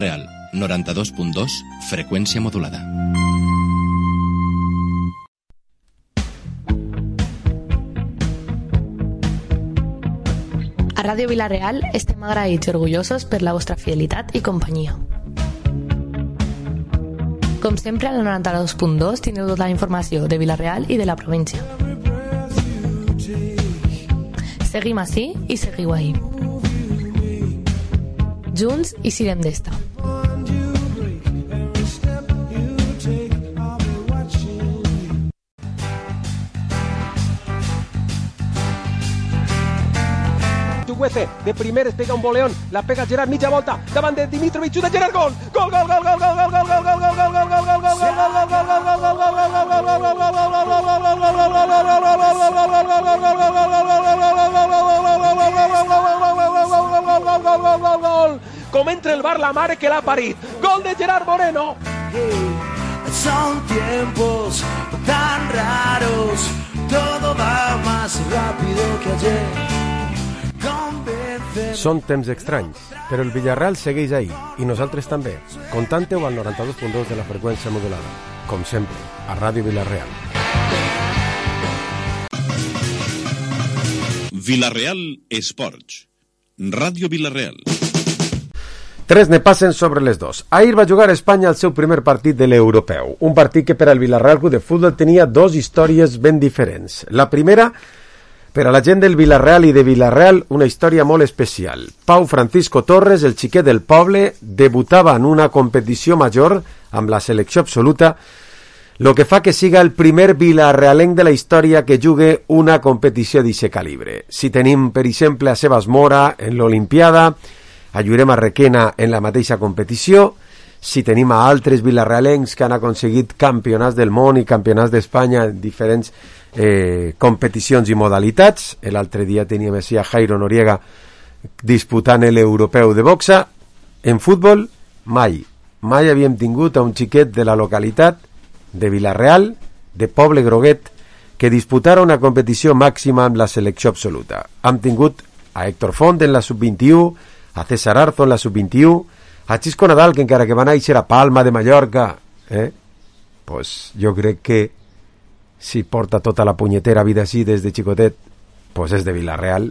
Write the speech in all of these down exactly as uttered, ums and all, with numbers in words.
Real, noranta-dos punt dos, freqüència modulada. A Ràdio Vila-real estem agraïts i orgullosos per la vostra fidelitat i companyia. Com sempre, al noranta-dos punt dos teniu tota la informació de Vila-real i de la província. Seguim ací i seguiu ahí. Junts i sirem d'esta. De primeres pega un boleón, la pega Gerard, mitja volta, davant de Dimitrovic, de Gerard, gol! Gol, gol, gol, gol, gol, gol, gol, gol, gol, gol, gol, gol, gol, gol, gol, gol, com entra el bar la mare que l'ha parit. Gol de Gerard Moreno. Son tiempos tan raros, todo va más rápido que ayer. Són temps estranys, però el Villarreal segueix ahí, i nosaltres també. Contante-ho al noranta-dos punt dos de la freqüència modulada. Com sempre, a Ràdio Vila-real. Vila-real Esports. Ràdio Vila-real. Tres ne passen sobre les dos. Ahir va jugar a Espanya el seu primer partit de l'Europeu. Un partit que per al Villarreal Club de Futbol tenia dos històries ben diferents. La primera, per a la gent del Villarreal i de Villarreal, una història molt especial. Pau Francisco Torres, el xiquet del poble, debutava en una competició major amb la selecció absoluta, lo que fa que siga el primer vilarrealenc de la història que jugue una competició d'aquest calibre. Si tenim, per exemple, a Sebas Mora en l'Olimpiada, a Llurema Requena en la mateixa competició, si tenim a altres vilarrealencs que han aconseguit campionats del món i campionats d'Espanya en diferents Eh, competicions i modalitats. L'altre dia teníem així a Jairo Noriega disputant l'europeu de boxa. En futbol mai mai havíem tingut a un xiquet de la localitat de Vilareal, de Poble Groguet, que disputara una competició màxima amb la selecció absoluta. Hem tingut a Héctor Font en la sub vint-i-u, a César Arzo en la sub vint-i-u, a Xisco Nadal, que encara que va néixer a Palma de Mallorca, eh? pues jo crec que si porta tota la punyetera vida així des de xicotet, pues és de Vilareal,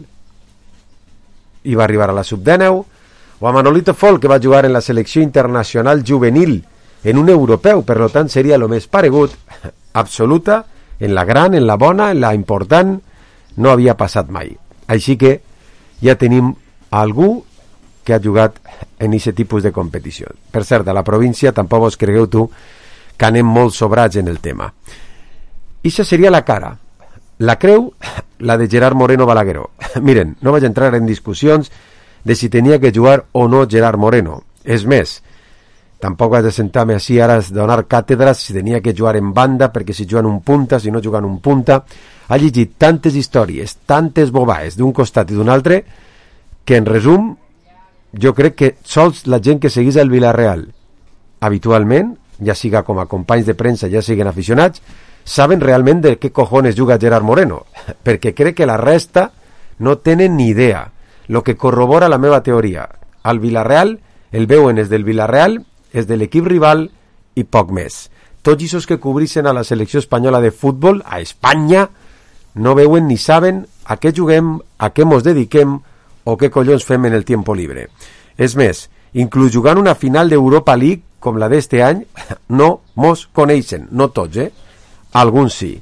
i va arribar a la sub dinou, o a Manolito Folk, que va jugar en la selecció internacional juvenil en un europeu, per tant seria el més paregut, absoluta, en la gran, en la bona, en la important, no havia passat mai. Així que ja tenim algú que ha jugat en aquest tipus de competició. Per cert, a la província tampoc vos cregueu tu que anem molt sobrats en el tema. Ixa seria la cara. La creu, la de Gerard Moreno Balagueró. Miren, no vaig entrar en discussions de si tenia que jugar o no Gerard Moreno. És més, tampoc vaig sentar-me així ara a donar càtedres si tenia que jugar en banda, perquè si juguen un punta, si no juguen un punta. Ha llegit tantes històries, tantes bobaes d'un costat i d'un altre, que en resum, jo crec que sols la gent que seguís el Vilareal habitualment, ja siga com a companys de premsa, ja siguen aficionats, saben realment de què cojones juga Gerard Moreno, perquè crec que la resta no tenen ni idea, lo que corrobora la meva teoria. Al Vilareal el veuen és del Vilareal, és de l'equip rival i poc més. Tots aquests que cobrixen a la selecció espanyola de futbol, a Espanya, no veuen ni saben a què juguem, a què mos dediquem o què collons fem en el tiempo libre. És més, inclús jugant una final d'Europa League com la d'este any, no mos coneixen, no tots, eh? Alguns sí.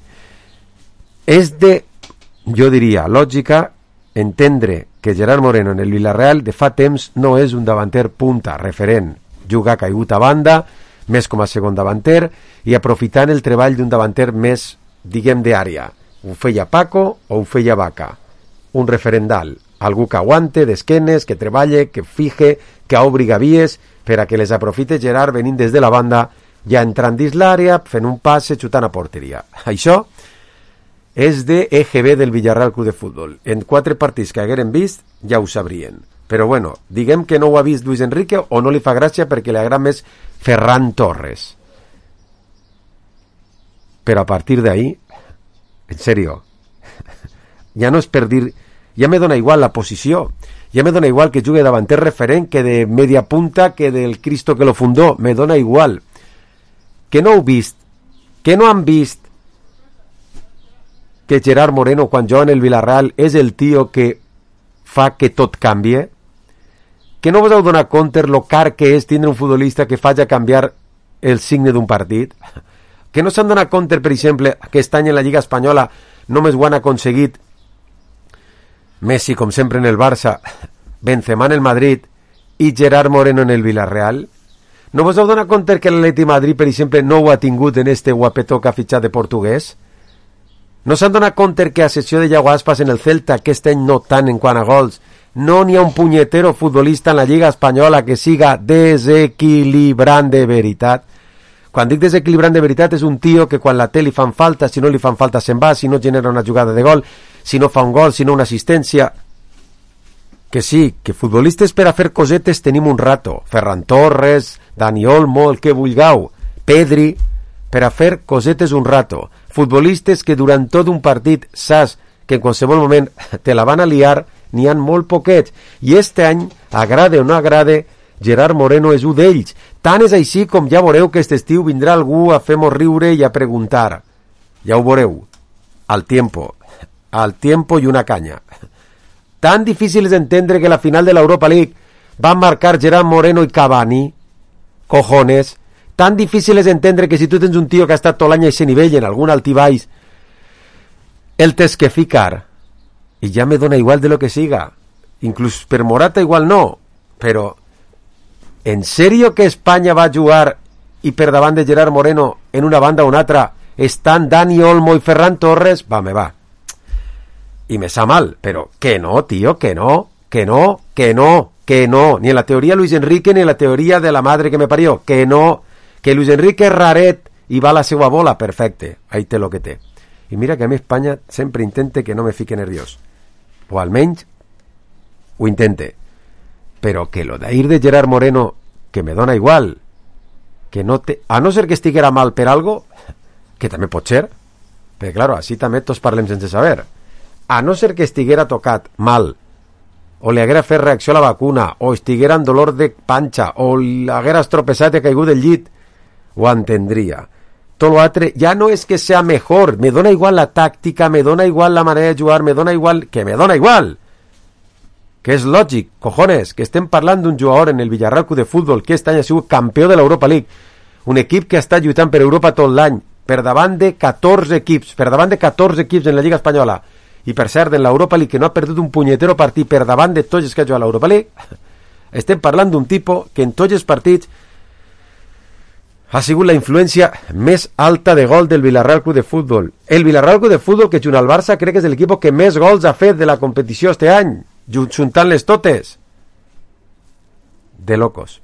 És de, jo diria, lògica entendre que Gerard Moreno en el Vilareal de fa temps no és un davanter punta, referent. Juga caigut a banda, més com a segon davanter, i aprofitant el treball d'un davanter més, diguem, d'àrea. Ho feia Paco o ho feia Vaca. Un referendal. Algú que aguante, d'esquenes, que treballe, que fije, que obri gavies, per a que les aprofite Gerard venint des de la banda, ja entrant dins l'àrea, fent un passe, xutant a porteria. Això és de E G B del Villarreal Club de Futbol. En quatre partits que hagueren vist, ja ho sabrien. Però bueno, diguem que no ho ha vist Luis Enrique o no li fa gràcia perquè li agrada més Ferran Torres. Però a partir d'ahí, en serio, ja no és per dir, ja me dona igual la posició. Ja me dona igual que jugui davanter referent, que de media punta, que del Cristo que lo fundó, me dona igual. Que no heu vist, que no han vist que Gerard Moreno, quan juga en el Villarreal, és el tio que fa que tot canvie? Que no vos heu donat compte lo car que és tindre un futbolista que faci canviar el signe d'un partit? Que no s'han donat compte, per exemple, aquest any en la Lliga Espanyola només ho han aconseguit Messi, com sempre, en el Barça, Benzema en el Madrid i Gerard Moreno en el Villarreal? No vos heu donat compte que l'Atleti Madrid, per exemple, no ho ha tingut en este guapetó que ha fitxat de portuguès? No s'han donat compte que a sessió de Iago Aspas en el Celta, aquest any no tant en quant a gols, no n'hi ha un punyetero futbolista en la Lliga Espanyola que siga desequilibrant de veritat? Quan dic desequilibrant de veritat és un tio que quan la té li fan falta, si no li fan falta se'n va, si no genera una jugada de gol, si no fa un gol, si no una assistència. Que sí, que futbolistes per a fer cosetes tenim un rato. Ferran Torres, Dani Olmo, el que vulgueu, Pedri, per a fer cosetes un rato. Futbolistes que durant tot un partit saps que en qualsevol moment te la van a liar, n'hi han molt poquets. I este any, agrade o no agrade, Gerard Moreno és un d'ells. Tant és així com ja veureu que aquest estiu vindrà algú a fer-nos riure i a preguntar. Ja ho veureu. Al tiempo. Al tiempo i una canya. Tan difícil és entendre que la final de l'Europa League van marcar Gerard Moreno i Cavani. Cojones. Tan difícil és entendre que si tu tens un tio que ha estat tot l'any a aquest nivell en algun altibaix, el tens que ficar. I ja me dona igual de lo que siga. Inclús per Morata igual no. Però en sèrio que Espanya va jugar i per davant de Gerard Moreno en una banda o una altra estan Dani Olmo i Ferran Torres? Va, me va. Y me sa mal, pero que no, tío, que no, que no, que no, que no. Ni en la teoría Luis Enrique ni en la teoría de la madre que me parió. Que no, que Luis Enrique és raret i va a la seva bola, perfecte. Ahí té lo que té. I mira que a mi Espanya sempre intente que no me fique nerviós. O almenys ho intente. Però que lo d'ahir de Gerard Moreno, que me dona igual, que no te... a no ser que estiguera mal per algo, que també pot ser, perquè claro, així també tots parlem sense saber. A no ser que estiguera tocat mal, o li haguera fet reacció a la vacuna, o estiguera en dolor de panxa, o l'haguera estropeçat i caigut del llit, ho entendria. Tot l'altre ja no és que sea mejor, me dona igual la tàctica, me dona igual la manera de jugar, me dona igual, que me dona igual. Que és lògic, cojones, que estem parlant d'un jugador en el Villarreal Club de Futbol que aquest any ha sigut campió de l'Europa League, un equip que ha estat lluitant per Europa tot l'any, per davant de catorze equips, per davant de catorze equips en la Lliga Espanyola, i per cert, en l'Europa League, que no ha perdut un punyetero partit per davant de tots els que ha jugat a l'Europa League, estem parlant d'un tipus que en tots els partits ha sigut la influència més alta de gol del Villarreal Club de Futbol. El Villarreal Club de Futbol, que junt al Barça crec que és l'equip que més gols ha fet de la competició este any, juntant-les totes. De locos.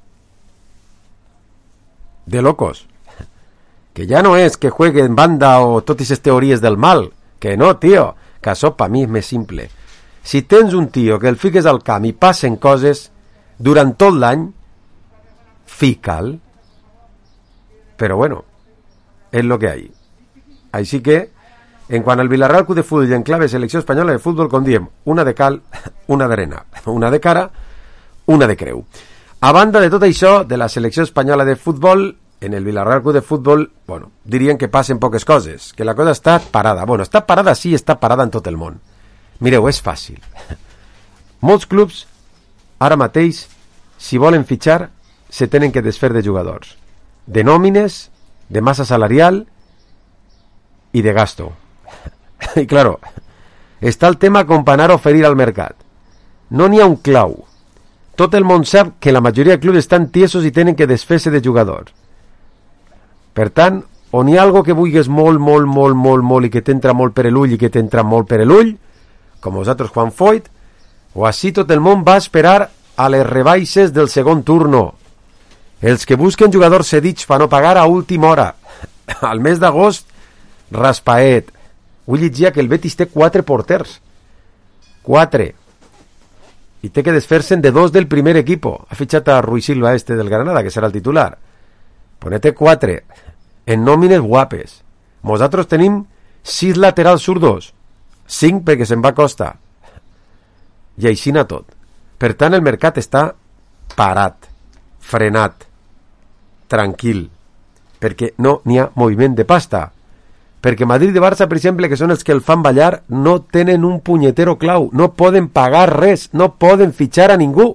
De locos. Que ja no és que juegue en banda o totes les teories del mal. Que no, tio. Que això per mi és més simple. Si tens un tio que el fiques al camp i passen coses durant tot l'any, fica'l. Però bueno, és lo que hay. Així que, en quant al Villarreal Club de Futbol i en clave selecció espanyola de futbol, com diem, una de cal, una d'arena, una de cara, una de creu. A banda de tot això, de la selecció espanyola de futbol, en el Villarreal Club de Futbol, bueno, dirien que passen poques coses, que la cosa està parada. Bueno, està parada, sí, està parada en tot el món. Mireu, és fàcil. Molts clubs, ara mateix, si volen fitxar, se tenen que desfer de jugadors. De nòmines, de massa salarial i de gasto. I claro, està el tema com per anar a oferir al mercat. No n'hi ha un clau. Tot el món sap que la majoria de clubs estan tiesos i tenen que desfer-se de jugadors. Per tant, o n'hi ha algo que vulguis molt, molt, molt, molt, molt i que t'entra molt per l'ull i que t'entra molt per l'ull, com vosaltres Juan Foyt, o així tot el món va esperar a les rebaixes del segon turno. Els que busquen jugadors cedits per no pagar a última hora. Al mes d'agost, raspaet. Vull llegir que el Betis té quatre porters. Quatre. I té que desfer-se'n de dos del primer equipo. Ha fitxat a Rui Silva este del Granada, que serà el titular. Ponete quatre. En nòmines guapes. Nosaltres tenim sis laterals zurdos. Cinc perquè se'n va a Costa. I aixina tot. Per tant, el mercat està parat, frenat, tranquil, perquè no n'hi ha moviment de pasta. Perquè Madrid i Barça, per exemple, que són els que el fan ballar, no tenen un punyetero clau, no poden pagar res, no poden fitxar a ningú.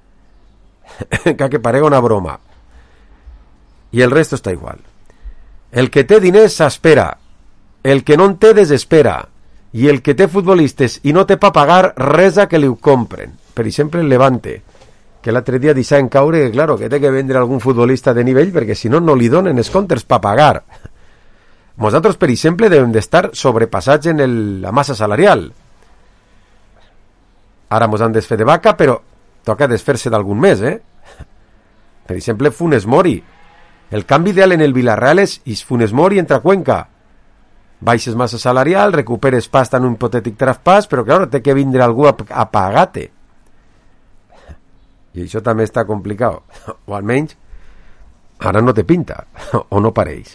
Que parega una broma. I el resto està igual. El que té diners s'espera, el que no en té desespera, i el que té futbolistes i no té pa pagar, res a que li ho compren. Per exemple, el Levante, que l'altre dia deixaven caure que, claro, que té que vendre algun futbolista de nivell perquè si no, no li donen els comptes pa pagar. Nosaltres, per exemple, devem d'estar sobrepassats en el, la massa salarial. Ara mos han desfer de vaca, però toca desfer-se d'algun més, eh? Per exemple, Funes Mori. El canvi ideal en el Villarreal és Funes Mori entra a Cuenca. Baixes massa salarial, recuperes pasta en un hipotètic traspàs, però, clar, té que vindre algú a, a pagar-te. I això també està complicat. O almenys, ara no te pinta, o no pareix.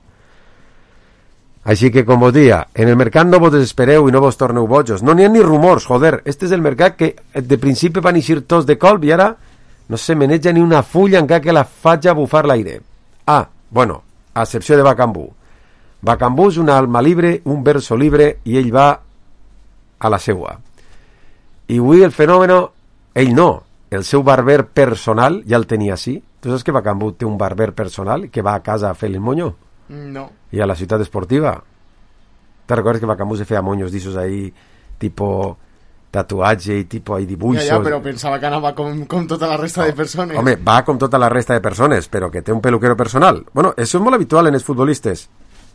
Així que, com vos dia, en el mercat no vos desespereu i no vos torneu bojos. No n'hi ha ni rumors, joder. Este és el mercat que de principi van eixir tots de colp i ara no se maneja ni una fulla encara que la faig a bufar l'aire. Ah, bueno, a excepció de Bacambú. Bacambú és una alma libre, un verso libre, i ell va a la seua. I avui el fenòmeno, ell no, el seu barber personal ja el tenia així. Tu saps que Bacambú té un barber personal que va a casa a fer el moño? No. I a la ciutat esportiva. ¿Te recuerdas que Bacambú se feia moños d'issos ahí, tipo tatuatge i tipo ahí dibuixos? Ja, ja, però pensava que anava com, com tota la resta no. de persones. Home, va com tota la resta de persones, però que té un peluquero personal. Bueno, això és molt habitual en els futbolistes.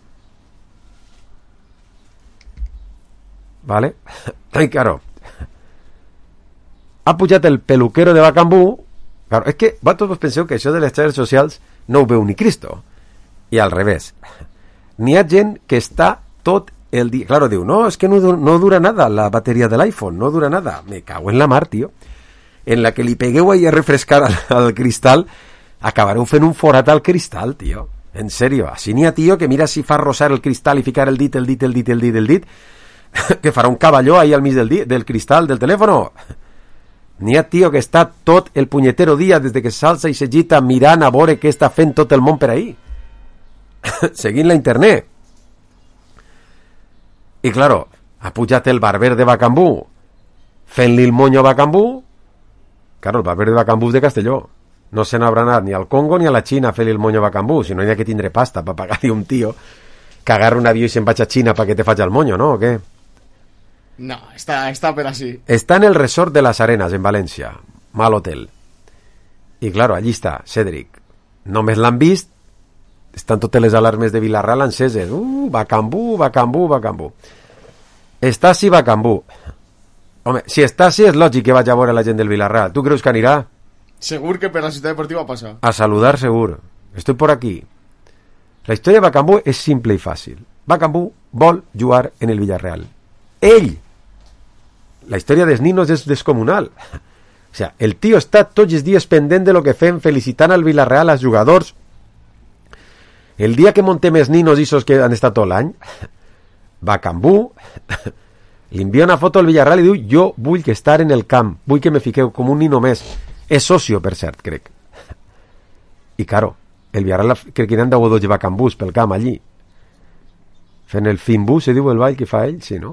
¿Vale? Ay, claro. Ha pujat el peluquero de Bacambú. Claro, és que vosaltres penseu que això de les xarxes socials no ho veu ni Cristo. I al revés. N'hi ha gent que està tot el dia... Claro, diu, no, és que no, no dura nada la bateria de l'iPhone, no dura nada. Me cago en la mar, tío. En la que li pegueu ahí a refrescar al, al cristal, acabareu fent un forat al cristal, tío. En serio. Així n'hi ha, tío, que mira si fa rosar el cristal i ficar el dit, el dit, el dit, el dit, el dit, que farà un cavalló ahí al mig del, dit, del cristal del telèfono. N'hi ha, tío, que està tot el punyetero dia des de que s'alça i s'agita mirant a veure què està fent tot el món per ahí. Seguint la internet. I claro, ha pujat el barber de Bacambú fent-li el moño a Bacambú. Claro, el barber de Bacambú és de Castelló. No se n'haurà anat ni al Congo ni a la Xina a fer-li el moño a Bacambú, si no hi ha que tindre pasta per pagar-li un tio que agarra un avió i se'n vaig a Xina perquè te faig el moño, ¿no? O què? No, està, està per així. Està en el resort de las Arenas, en València. Mal hotel. I claro, allí està, Cédric. Només l'han vist, estan totes les alarmes de Villarreal enceses. Uh, Bacambú, Bacambú, Bacambú. Està així Bacambú. Home, si està així és lògic que vaig a veure la gent del Villarreal. Tu creus que anirà? Segur que per la ciutat deportiva passa. A saludar segur. Estoy por aquí. La història de Bacambú és simple i fàcil. Bacambú vol jugar en el Villarreal. Ell! La història dels ninos és descomunal. O sea, el tio està tots els dies pendent de lo que fem, felicitant al Villarreal, als jugadors. El dia que montem els ninos isos que han estat tot l'any, Bacambú li envia una foto al Villarreal i diu, jo vull que estar en el camp, vull que me fiqueu com un nino més. És socio, per cert, crec. I, claro, el Villarreal crec que n'han d'haver dos Bacambús pel camp allí. Fent el fimbú, se diu el ball que fa ell, sí, no?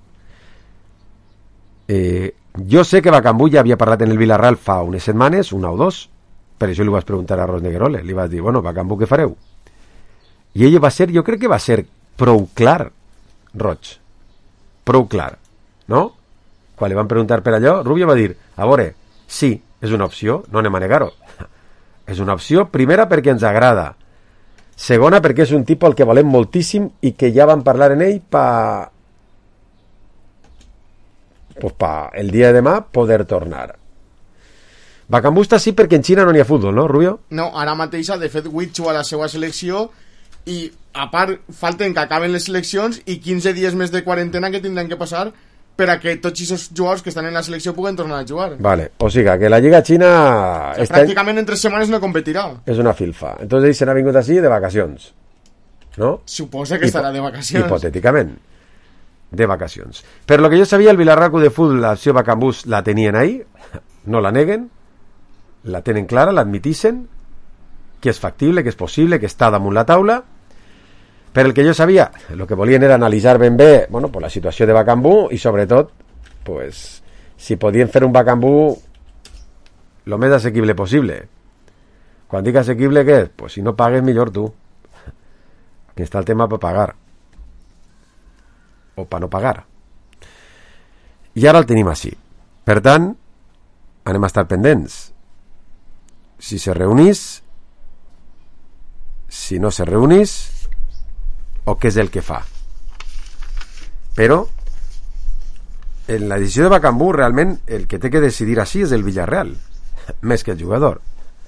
Eh, jo sé que Bacambú ja havia parlat en el Villarreal fa unes setmanes, una o dos, per això li vas preguntar a Ros Negrole, li vas dir, bueno, Bacambú, què fareu? I ell va ser, jo crec que va ser prou clar, Roig, prou clar, no? Quan li van preguntar per allò, Rubio va dir, a veure, sí, és una opció, no anem a negar-ho. És una opció, primera, perquè ens agrada, segona, perquè és un tipus al que volem moltíssim i que ja vam parlar en ell pa... pues pa el dia de demà poder tornar. Bacambú està sí perquè en Xina no n'hi ha futbol, no, Rubio? No, ara mateix de fet Wichu a la seva selecció i a part falten que acaben les seleccions i quinze dies més de quarantena que tindran que passar per a que tots aquests jugadors que estan en la selecció puguen tornar a jugar. Vale, o sigui que la Lliga Xina... O sea, pràcticament en tres setmanes no competirà. És una filfa. Entonces ell se n'ha vingut així de vacacions, no? Suposa que Hipo estarà de vacacions. Hipotèticament. De vacacions. Per lo que jo sabia, el Villarreal de Fútbol, la opció Bacambús la tenien ahí, no la neguen, la tenen clara, l'admitixen, que és factible, que és possible, que està damunt la taula. Per el que jo sabia, el que volien era analitzar ben bé, bueno, pues la situació de Bakambu i sobretot, pues, si podien fer un Bakambu lo més assequible possible. Quan dic assequible, què és? Pues si no pagues, millor tu. Que està el tema per pagar. O per no pagar. I ara el tenim així. Per tant, anem a estar pendents. Si se reunís, si no se reunís, o què és el que fa. Però en la decisió de Bakambu realment el que té que decidir així és el Villarreal, més que el jugador.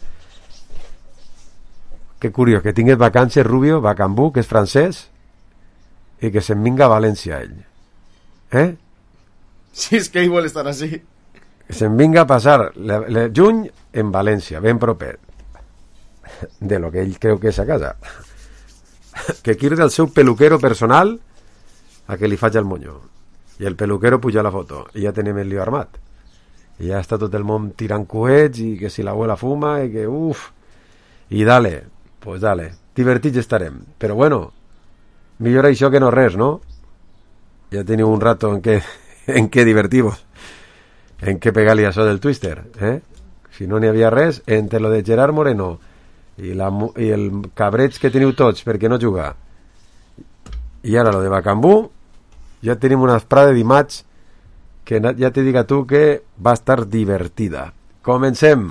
Que curiós, que tingués vacances Rubio, Bakambu, que és francès, i que se'n vinga a València ell. Eh? Si és que ell vol estar així. Que se'n vinga a passar el juny en València, ben proper de lo que ell creu que és a casa. Que crida el seu peluquero personal a que li faci el moño. I el peluquero puja la foto. I ja tenim el lío armat. I ja està tot el món tirant coets i que si l'abuela fuma i que uf. I dale, pues dale. Divertits estarem. Però bueno, millor això que no res, no? Ja teniu un rato en què, en què divertir-vos. En què pegar-li això del Twister, eh? Si no n'hi havia res, entre lo de Gerard Moreno i, la, i el cabreig que teniu tots perquè no juga i ara lo de Bakambu, ja tenim una esprada d'imatge que ja te diga tu que va estar divertida. Comencem!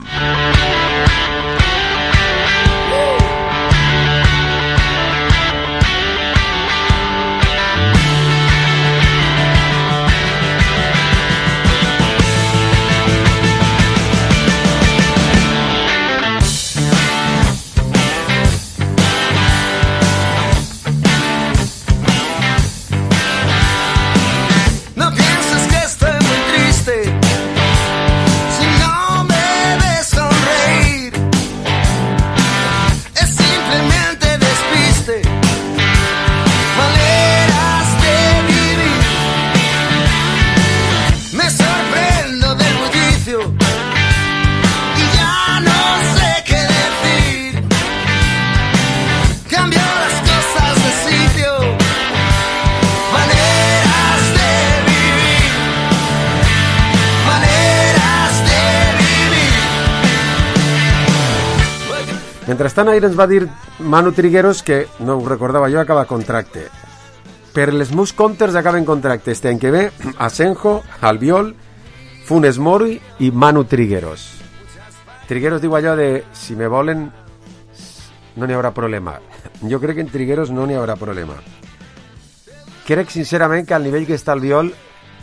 Mentrestant, ahir ens va dir Manu Trigueros que, no ho recordava jo, acaba contracte. Per les meus comptes acaben contracte este any que ve Asenjo, Albiol, Funes Mori i Manu Trigueros. Trigueros diu allò de si me volen no n'hi haurà problema. Jo crec que en Trigueros no n'hi haurà problema. Crec sincerament que al nivell que està Albiol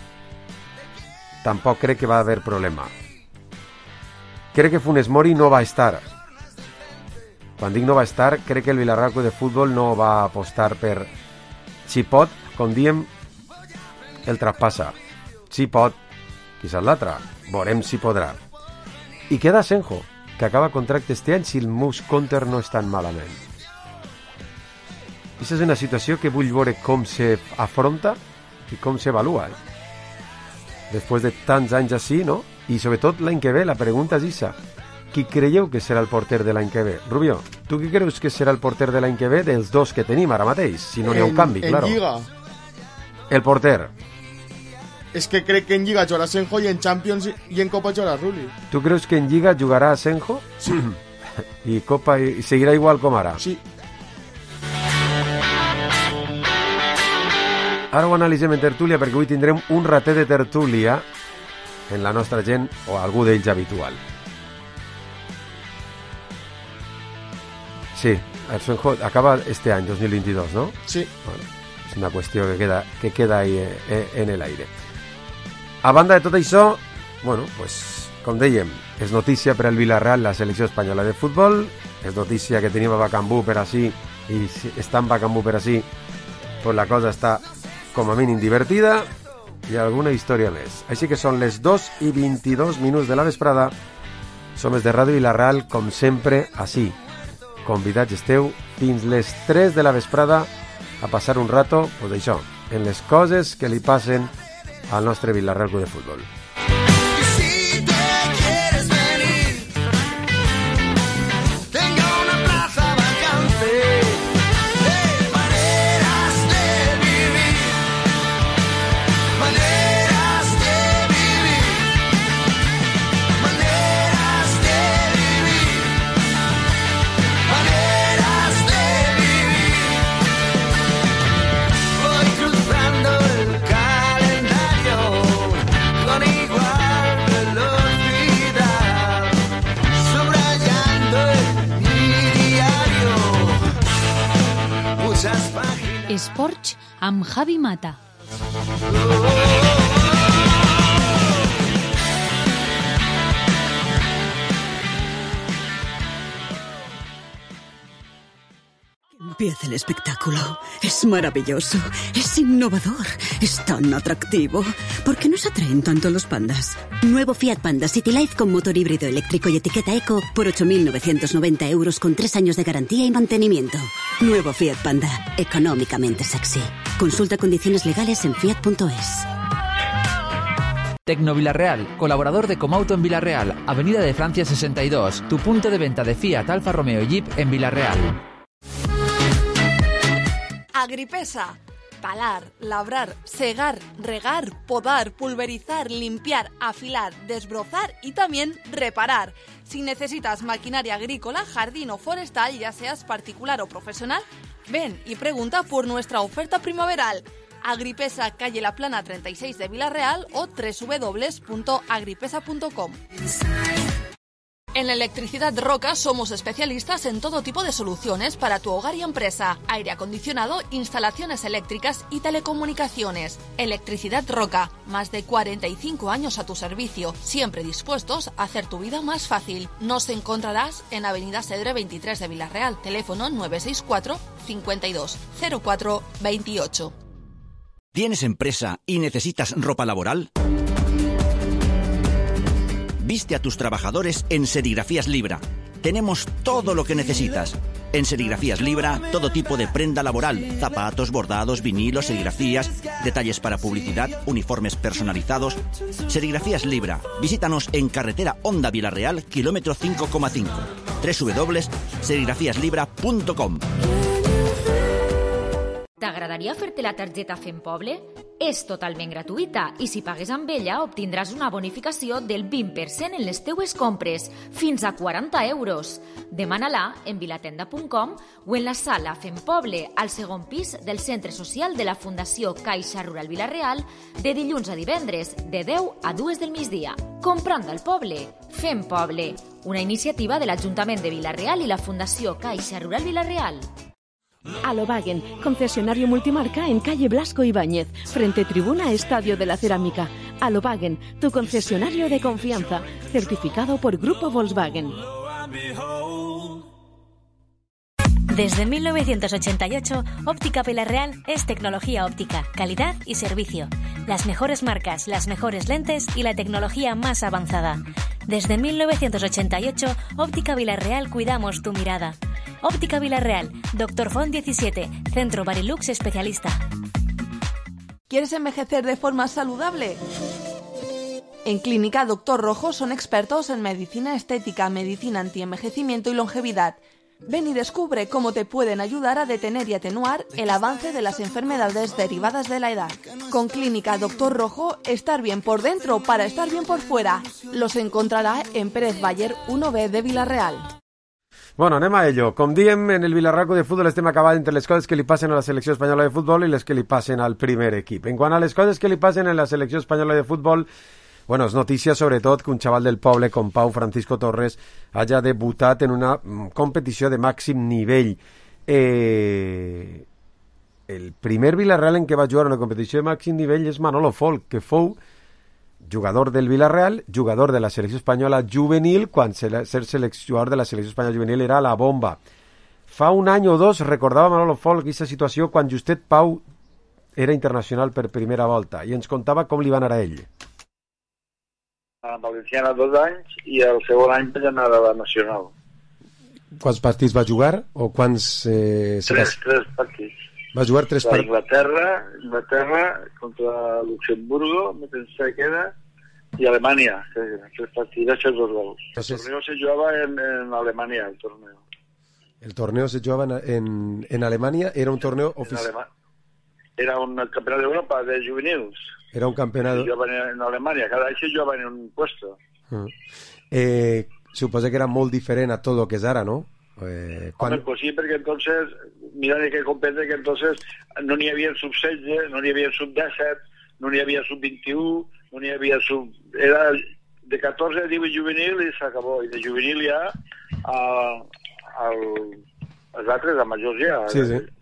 tampoc crec que va haver problema. Crec que Funes Mori no va estar. Quan dic no va estar, crec que el Villarreal Club de Futbol no va apostar per si pot, com diem, el traspassa. Si pot, quizás l'altre. Veurem si podrà. I queda Asenjo, que acaba contracte este any si el meus comptes no estan malament. Aquesta és una situació que vull veure com s'afronta i com s'avalua. Eh? Després de tants anys així, no? I sobretot l'any que ve, la pregunta és issa. Qui creieu que serà el porter de l'any que ve? Rubio, tu qui creus que serà el porter de l'any que ve dels dos que tenim ara mateix? Si no n'hi ha un canvi, en claro. En Lliga. El porter. És que crec que en Lliga jugarà Asenjo i en Champions i en Copa jugarà Rulli. Tu creus que en Lliga jugarà Asenjo? Sí. I Copa i seguirà igual com ara? Sí. Ara ho analitzem en tertúlia perquè avui tindrem un ratet de tertúlia en la nostra gent o algú d'ells habitual. Sí, Asenjo acaba este any, dos mil veintidós, ¿no? Sí. Bueno, és una qüestió que queda, que queda ahí eh, en el aire. A banda de tot això, bueno, pues, com dèiem, és notícia per al Villarreal la selecció espanyola de futbol, és notícia que tenim a Bakambu per així, i si està en Bakambu per així, pues la cosa està com a mínim divertida, i alguna història més. Així que són les dos i vint-i-dos minuts de la vesprada, som els de Ràdio Villarreal, com sempre, així. Convidats esteu fins les tres de la vesprada a passar un rato, pues això, en les coses que li passen al nostre Villarreal Club de Futbol. Esports amb Javi Mata. Empieza el espectáculo. Es maravilloso, es innovador, es tan atractivo. ¿Por qué nos atraen tanto los pandas? Nuevo Fiat Panda City Life con motor híbrido eléctrico y etiqueta eco por ocho mil novecientos noventa euros con tres años de garantía y mantenimiento. Nuevo Fiat Panda, económicamente sexy. Consulta condiciones legales en fiat punto es. Tecno Villarreal, colaborador de Comauto en Villarreal, Avenida de Francia sesenta y dos, tu punto de venta de Fiat, Alfa Romeo y Jeep en Villarreal. Agripesa. Talar, labrar, segar, regar, podar, pulverizar, limpiar, afilar, desbrozar y también reparar. Si necesitas maquinaria agrícola, jardín o forestal, ya seas particular o profesional, ven y pregunta por nuestra oferta primaveral. Agripesa, calle La Plana treinta y seis de Villarreal o doble u doble u doble u punto agripesa punto com. En Electricidad Roca somos especialistas en todo tipo de soluciones para tu hogar y empresa. Aire acondicionado, instalaciones eléctricas y telecomunicaciones. Electricidad Roca, más de cuarenta y cinco años a tu servicio, siempre dispuestos a hacer tu vida más fácil. Nos encontrarás en Avenida Cedre veintitrés de Villarreal, teléfono nueve seis cuatro, cincuenta y dos, cero cuatro, veintiocho. ¿Tienes empresa y necesitas ropa laboral? Viste a tus trabajadores en Serigrafías Libra. Tenemos todo lo que necesitas. En Serigrafías Libra, todo tipo de prenda laboral, zapatos, bordados, vinilos, serigrafías, detalles para publicidad, uniformes personalizados. Serigrafías Libra. Visítanos en carretera Honda Villarreal, kilómetro cinco coma cinco. doble u doble u doble u punto serigrafías libra punto com. T'agradaria fer-te la targeta Fem Poble? És totalment gratuïta i si pagues amb ella obtindràs una bonificació del vint per cent en les teues compres, fins a quaranta euros. Demana-la en vilatenda punt com o en la sala Fem Poble, al segon pis del Centre Social de la Fundació Caixa Rural Villarreal, de dilluns a divendres, de deu a dues del migdia. Comprant al poble, Fem Poble, una iniciativa de l'Ajuntament de Villarreal i la Fundació Caixa Rural Villarreal. Alobagen, concesionario multimarca en calle Blasco Ibáñez, frente Tribuna Estadio de la Cerámica. Alobagen, tu concesionario de confianza, certificado por Grupo Volkswagen. Desde mil novecientos ochenta y ocho, Óptica Villarreal es tecnología óptica, calidad y servicio. Las mejores marcas, las mejores lentes y la tecnología más avanzada. Desde mil novecientos ochenta y ocho, Óptica Villarreal cuidamos tu mirada. Óptica Villarreal, Doctor Font diecisiete, Centro Barilux Especialista. ¿Quieres envejecer de forma saludable? En Clínica Doctor Rojo son expertos en medicina estética, medicina antienvejecimiento y longevidad. Ven y descubre cómo te pueden ayudar a detener y atenuar el avance de las enfermedades derivadas de la edad. Con Clínica Doctor Rojo, estar bien por dentro para estar bien por fuera. Los encontrará en Pérez Baller uno B de Villarreal. Bueno, anem a ello. Com diem, en el Villarreal de Futbol estem acabant entre les coses que li passen a la selecció espanyola de futbol i les que li passen al primer equip. En quant a les coses que li passen a la selecció espanyola de futbol, bueno, és notícia sobretot que un xaval del poble com Pau Francisco Torres haya debutat en una competició de màxim nivell. Eh, el primer Villarreal en què va jugar una competició de màxim nivell és Manolo Folk, que fou jugador del Villarreal, jugador de la selecció espanyola juvenil, quan ser jugador de la selecció espanyola juvenil era la bomba. Fa un any o dos recordava Manolo Folk aquesta situació quan justet Pau era internacional per primera volta i ens contava com li va anar a ell. A Valenciana dos anys i el segon any vaig anar a la Nacional. Quants partits va jugar? O quants... Eh, tres, tres partits. Va jugar tres partits. Inglaterra, Inglaterra contra Luxemburgo, me pensé que era, y Alemania, tres partidos, hechos dos gols. Entonces, el torneo se jugaba en, en Alemania, el torneo. El torneo se jugaba en, en Alemania, era un torneo oficial. Era un campeonato de Europa de juveniles. Era un campeonato. Se jugaba en, en Alemania, cada vez se jugaba en un puesto. Uh -huh. eh, suposo que era molt diferent a tot el que és ara, no? Eh, quan... Hombre, pues sí, perquè entonces, mira de què compete que entonces no n'hi havia sub setze, no n'hi havia sub disset, no n'hi havia sub vint-i-u, no n'hi havia sub... Era de catorze a divuit juvenil i s'acabó. I de juvenil ja a, al, als altres, a majors ja. Sí, sí.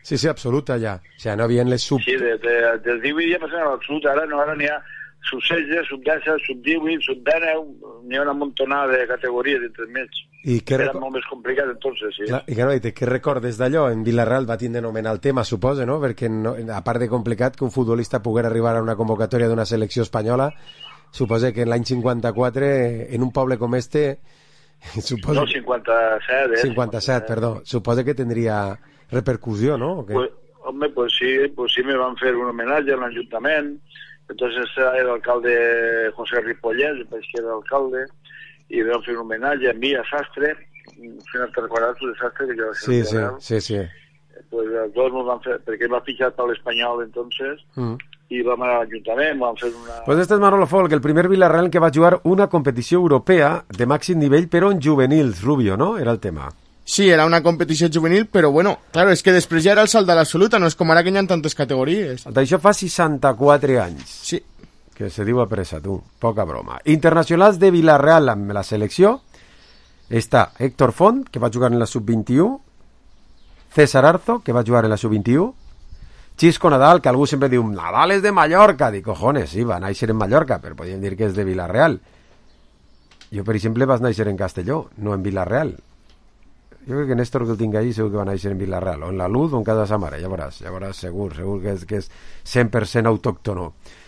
Sí, sí, absoluta ja. O sigui, no havia les sub... Sí, de, de, del divuit ja passant a l'absoluta, ara no, ara n'hi ha sub setze, sub disset, sub divuit, sub dinou, n'hi ha una montonada de categories entre mig. I que Era reco... molt més complicat, entonces, sí. Clar, i que no, i què recordes d'allò? En Villarreal va tindre nomenar el tema, suposa, no? Perquè no, a part de complicat que un futbolista poguera arribar a una convocatòria d'una selecció espanyola, suposa que en l'any cinquanta-quatre, en un poble com este... Suposa... No, cinquanta-set, eh? cinquanta-set, perdó. Suposa que tindria repercussió, no? Pues, home, pues sí, pues sí, me van fer un homenatge a l'Ajuntament. Entonces era el alcalde José Ripollès, el país que era alcalde, i vam fer un homenatge a mi, a Sastre, final te recordaràs tu de Sastre, que jo va ser sí, sí, sí, sí. Pues els dos nos van fer, perquè va fitxar per l'Espanyol entonces, mm. i vam anar a l'Ajuntament, vam fer una... Pues este es Manolo Folk, el primer Villarreal que va jugar una competició europea de màxim nivell, però en juvenils, Rubio, ¿no? Era el tema. Sí, era una competició juvenil, però bueno, claro, és que després ja era el salt de l'absoluta, no és com ara que hi ha tantes categories. D'això fa seixanta-quatre anys. Sí. Que se diu a pressa, tu. Poca broma. Internacionals de Villarreal amb la selecció. Està Héctor Font, que va jugar en la sub vint-i-u. César Arzo, que va jugar en la sub vint-i-u. Xisco Nadal, que algú sempre diu Nadal és de Mallorca. Dic, cojones, sí, va néixer en Mallorca, però podríem dir que és de Villarreal. Jo, per exemple, vas néixer en Castelló, no en Villarreal. Jo crec que Néstor, que el tinc allí, segur que va néixer en Villarreal, o en la Luz o en casa de sa mare, ja veuràs, ja veuràs, segur, segur que és, que és cent per cent autòctono.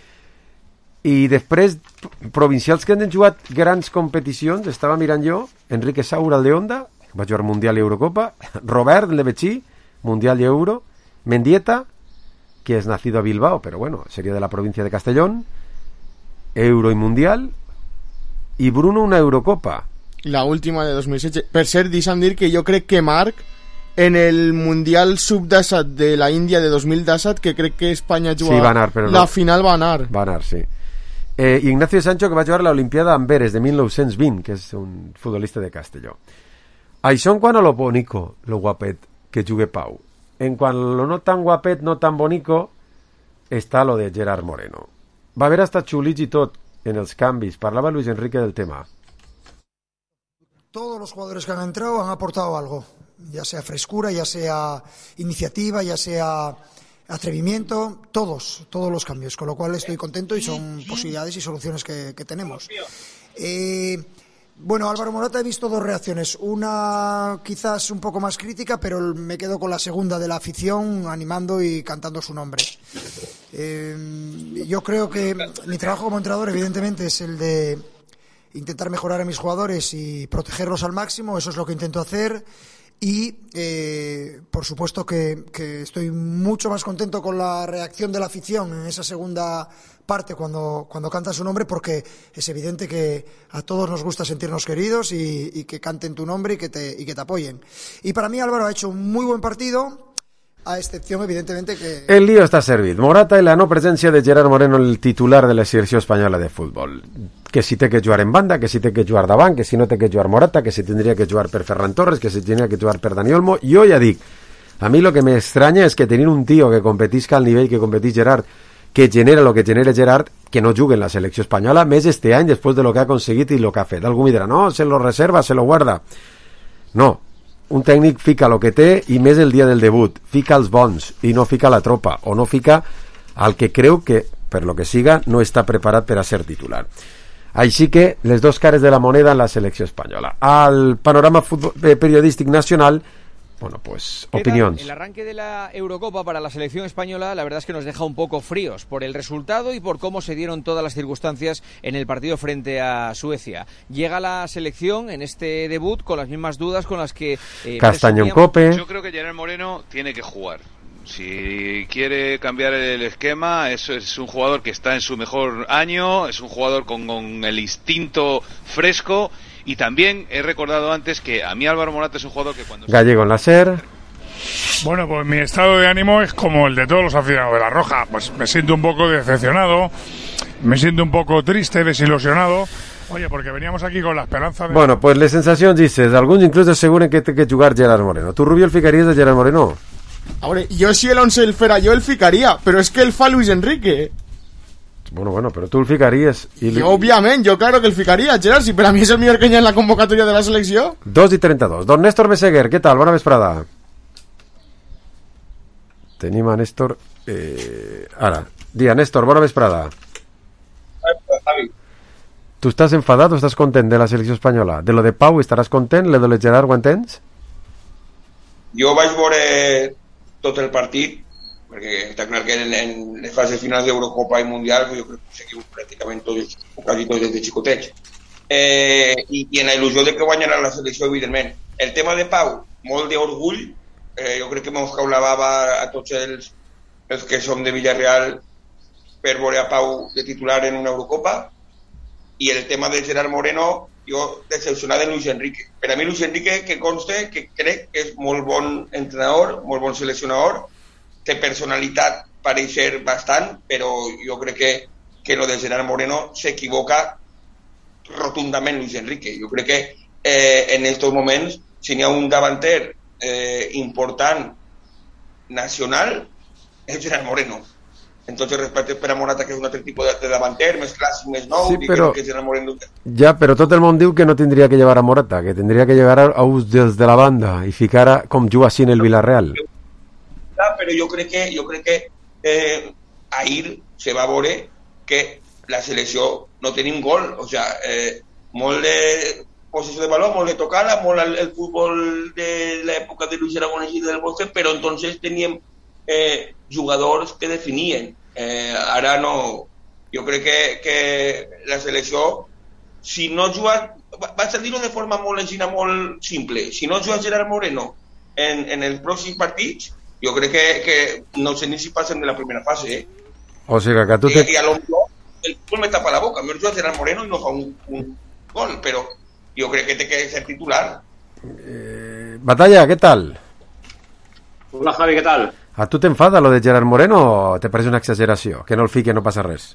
I després, provincials que han jugat grans competicions, estava mirant jo, Enrique Saura, el de Onda, va jugar Mundial i Eurocopa, Robert, el de Betxí, Mundial i Euro, Mendieta, que és nacido a Bilbao, però bueno, seria de la província de Castellón, Euro i Mundial, i Bruno una Eurocopa. La última de dos mil setze. Per cert, deixa'm dir que jo crec que Marc, en el Mundial sub disset de la Índia de dos mil disset, que crec que Espanya juga, sí, va anar, però la no. final va anar. Va anar, sí. Eh, Ignacio Sancho, que va jugar a l'Olimpiada Amberes de mil nou-cents vint, que és un futbolista de Castelló. Això en quant a lo bonico, lo guapet, que jugue Pau. En quant a lo no tan guapet, no tan bonico, està lo de Gerard Moreno. Va haver hasta xulits i tot en els canvis. Parlava Luis Enrique del tema. Todos los jugadores que han entrado han aportado algo, ya sea frescura, ya sea iniciativa, ya sea atrevimiento, todos, todos los cambios, con lo cual estoy contento y son posibilidades y soluciones que, que tenemos. Eh, bueno, Álvaro Morata, he visto dos reacciones, una quizás un poco más crítica, pero me quedo con la segunda de la afición animando y cantando su nombre. Eh, yo creo que mi trabajo como entrenador evidentemente es el de intentar mejorar a mis jugadores y protegerlos al máximo, eso es lo que intento hacer y eh, por supuesto que, que estoy mucho más contento con la reacción de la afición en esa segunda parte cuando, cuando canta su nombre, porque es evidente que a todos nos gusta sentirnos queridos y, y que canten tu nombre y que, te, y que te apoyen. Y para mí Álvaro ha hecho un muy buen partido, a excepción evidentemente que... El lío està servit. Morata i la no presència de Gerard Moreno, el titular de la selecció espanyola de futbol. Que si té que jugar en banda, que si té que jugar davant, que si no té que jugar Morata, que si tindria que jugar per Ferran Torres, que si tindria que jugar per Dani Olmo. Jo ja dic, a mi lo que me extraña és que tenir un tio que competisca al nivell que competís Gerard, que genera lo que genera Gerard, que no jugue en la selecció espanyola, més este any després de lo que ha aconseguit i lo que ha fet. Algú me dirà, no, se lo reserva, se lo guarda. No, un tècnic fica el que té i més el dia del debut, fica els bons i no fica la tropa, o no fica al que creu que, per lo que siga, no està preparat per a ser titular. Així que les dos cares de la moneda en la selecció espanyola. Al panorama futbol, eh, periodístic nacional, bueno, pues opinions. El arranque de la Eurocopa para la selección española, la verdad es que nos deja un poco fríos por el resultado y por cómo se dieron todas las circunstancias en el partido frente a Suecia. Llega la selección en este debut con las mismas dudas con las que... Eh, Castaño en Cope. Yo creo que Gerard Moreno tiene que jugar. Si quiere cambiar el esquema, eso es un jugador que está en su mejor año, es un jugador con, con el instinto fresco. Y también he recordado antes que a mí Álvaro Morata es un jugador que cuando... Gallego en la SER. Bueno, pues mi estado de ánimo es como el de todos los aficionados de La Roja. Pues me siento un poco decepcionado, me siento un poco triste, desilusionado. Oye, porque veníamos aquí con la esperanza de... Bueno, pues les sensacions dices, alguns inclús asseguren que té que jugar Gerard Moreno. Tu, Rubio, el ficaries de Gerard Moreno? Ahora, yo si el once el fuera yo el ficaría, pero es que el fa Luis Enrique. Bueno, bueno, però tu el ficaries... I li... Òbviament, jo claro que el ficaria, Gerard, si per a mi és el millor que hi ha en la convocatòria de la selecció. dos i trenta-dos. Don Néstor Meseguer, què tal? Bona vesprada. tenim a Néstor... Eh, ara, dia, Néstor, bona vesprada. Tu estàs enfadat o estàs content de la selecció espanyola? De lo de Pau estaràs content? Le de Gerard ho entens? Jo vaig veure tot el partit, perquè està clar que en, en les fases finals d'Eurocopa i Mundial jo crec que ho seguim pràcticament tots, o quasi tots des de xicotets. Eh, i, I en la il·lusió de que guanyarà la selecció, evidentment. El tema de Pau, molt d'orgull, eh, jo crec que mos cau la bava a tots els, els que som de Villarreal per veure a Pau de titular en una Eurocopa. I el tema de Gerard Moreno, jo decepcionat de Luis Enrique. Per a mi Luis Enrique, que conste que crec que és molt bon entrenador, molt bon seleccionador, té personalitat, pareix ser bastant, però jo crec que, que lo de Gerard Moreno s'equivoca rotundament Luis Enrique. Jo crec que eh, en estos moments, si n'hi ha un davanter eh, important nacional, és Gerard Moreno. Entonces, respecte per a Morata, que és un altre tipus de, de davanter, més clàssic, més nou, sí, però, que Gerard Moreno... Ja, però tot el món diu que no tindria que llevar a Morata, que tindria que llevar a uns dels de la banda i ficar a, com juga així en el Villarreal. Però jo crec que, jo crec que eh, ahir se va veure que la selecció no tenim gol, o sea, eh, molt de possessió de baló, molt de tocada, molt el, el futbol de l'època de Luis Aragonès i del Bosque, però entonces teníem eh, jugadors que definien. Eh, ara no, jo crec que, que la selecció, si no juga, vaig a dir-ho de forma molt llegina, molt simple, si no juga Gerard Moreno en, en els pròxims partits, jo crec que, que no sé ni si passen de la primera fase, eh? O sigui que tu te... I, i a lo millor el fútbol me tapa la boca, a mi juga Gerard Moreno i no fa un, un gol, però jo crec que té que ser titular. Eh, Batalla, ¿qué tal? Hola Javi, ¿qué tal? ¿A tu t'enfada lo de Gerard Moreno o te pareix una exageració? Que no el fique, no passa res.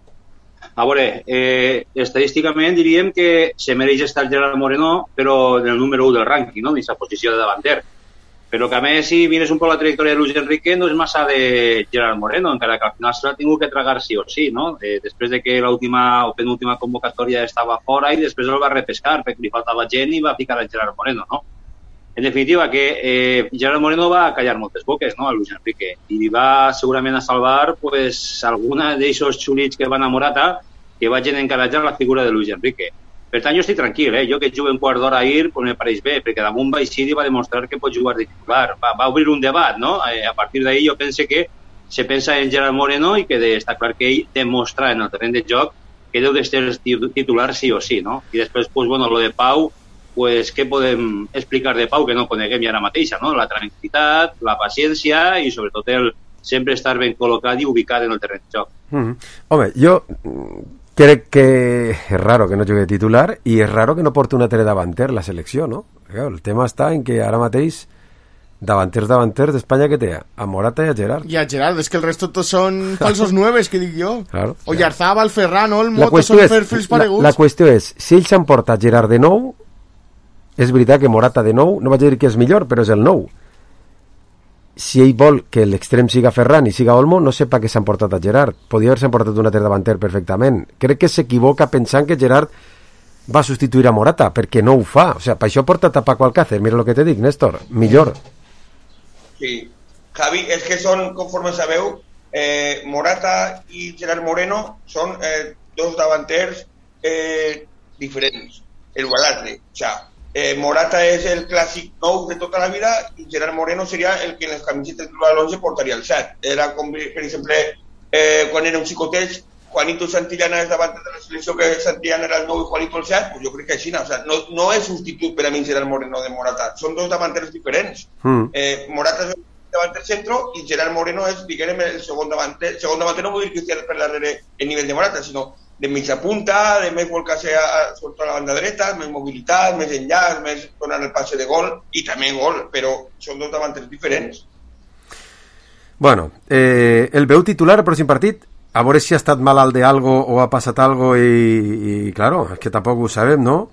A veure, eh, estadísticament diríem que se mereix estar Gerard Moreno, però en el número u del rànquing, no? En aquesta posició de davanter. Però que a més, si mires un poc la trajectòria de Luis Enrique, no és massa de Gerard Moreno, encara que al final se l'ha tingut que tragar sí o sí, no? Eh, després de que l'última o penúltima convocatòria estava fora i després el va repescar perquè li faltava gent i va ficar a Gerard Moreno, no? En definitiva, que eh, Gerard Moreno va callar moltes boques, no?, a Luis Enrique, i li va segurament a salvar pues, alguna d'aixos xulits que van a Morata que vagin encaratjar la figura de Luis Enrique. Per tant, jo estic tranquil, eh? Jo que jugo un quart d'hora ahir, pues me pareix bé, perquè damunt Baixidi va demostrar que pot jugar de titular. Va, va obrir un debat, no? Eh, a partir d'ahir jo pense que se pensa en Gerard Moreno i que de, està clar que ell demostra en el terreny de joc que deu de ser titular sí o sí, no? I després, pues, bueno, lo de Pau, pues, què podem explicar de Pau que no coneguem ja ara mateixa, no? La tranquil·litat, la paciència i sobretot el sempre estar ben col·locat i ubicat en el terreny de joc. Mm-hmm. Home, jo crec que és raro que no jugui titular i és raro que no porti un altre davanter la selecció, no? El tema està en que ara mateix davanters davanters d'Espanya que té a Morata i a Gerard. I a Gerard, és que el resto tots són falsos nueves, que dic jo. Claro. O Yarzabal, Ferran, Olmo, tots són perfils pareguts. La, la qüestió és, si ells s'han portat Gerard de nou, és veritat que Morata de nou, no vaig dir que és millor, però és el nou. Si ell vol que l'extrem siga Ferran i siga Olmo, no sé per què s'han portat a Gerard. Podria haver-se portat un altre davanter perfectament. Crec que s'equivoca pensant que Gerard va substituir a Morata, perquè no ho fa. O sigui, per això porta a Paco Alcácer. Mira el que te dic, Néstor. Millor. Sí. Javi, és que són, conforme sabeu, eh, Morata i Gerard Moreno són eh, dos davanters eh, diferents. El l'altre. O sea, Eh, Morata és el clàssic nou de tota la vida i Gerard Moreno seria el que en les camisetes de l'onze portaria el set. Era com, per exemple, eh, quan era un xicotet, Juanito Santillana és davant de la selecció que Santillana era el nou i Juanito el set, pues jo crec que així, no, o sea, no, no és substitut per a mi Gerard Moreno de Morata, són dos davanters diferents. Mm. Eh, Morata és el davanter centro i Gerard Moreno és, diguem, el segon davanter. El segon davanter no vull dir que estigui per darrere el nivell de Morata, sinó de mitja punta, de més volcar-se a, a la banda dreta, més mobilitat, més enllaç, més donar el passe de gol, i també gol, però són dos davanters diferents. Bueno, eh, el veu titular el pròxim partit, a veure si ha estat malalt de algo o ha passat algo i, i claro, és que tampoc ho sabem, no?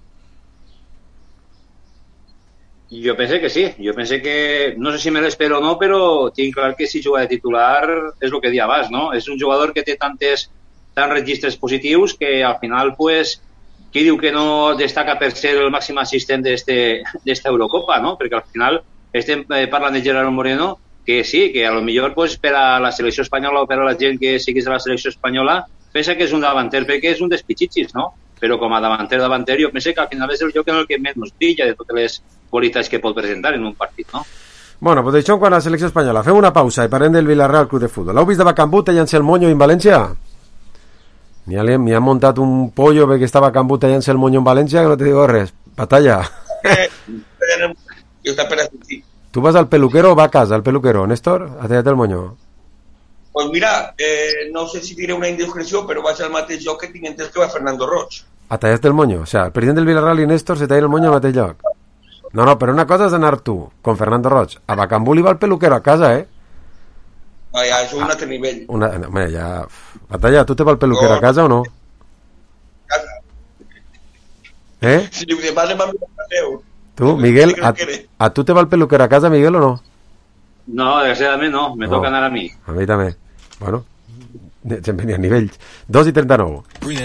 Jo pense que sí, jo pense que, no sé si me l'espero o no, però tinc clar que si juga de titular és el que dia abans, no? És un jugador que té tantes tants registres positius que al final, pues, qui diu que no destaca per ser el màxim assistent d'esta Eurocopa, no? Perquè al final estem eh, parlant de Gerard Moreno que sí, que a lo millor pues, per a la selecció espanyola o per a la gent que siguis de la selecció espanyola pensa que és un davanter perquè és un despitxitxis, no? Però com a davanter, davanter, jo penso que al final és el joc en el que menys brilla de totes les qualitats que pot presentar en un partit, no? Bueno, pues d'això en quant a la selecció espanyola. Fem una pausa i parlem del Villarreal Club de Fútbol. L'heu vist de Bacambú tallant-se el moño en València? M'hi ha, m'hi ha muntat un pollo perquè estava Bacambú tallant-se el moño en València que no te digo res. Batalla. Eh, jo està per assistir. Tu vas al peluquero o va a casa, al peluquero, Néstor? A tallar-te el moño. Pues mira, eh, no sé si diré una indiscreció, però vaig al mateix lloc que tinc entès que va Fernando Roig. A tallar-te el moño? O sea, el president del Villarreal i Néstor se tallen el moño al mateix lloc. No, no, però una cosa és anar tu, con Fernando Roig. A Bacambú li va el peluquero a casa, eh? Vaya, això és un altre nivell. Una, no, mira, ja... Batalla, tu te va el peluquero no. a casa o no? Casa. Eh? Si li demanem a mi el paseo. Tu, Miguel, a, a tu te va el peluquero a casa, Miguel, o no? No, desgraciadament no, me no. toca anar a mi. A mi també. Bueno, sempre n'hi ha nivells. dos y treinta y nueve.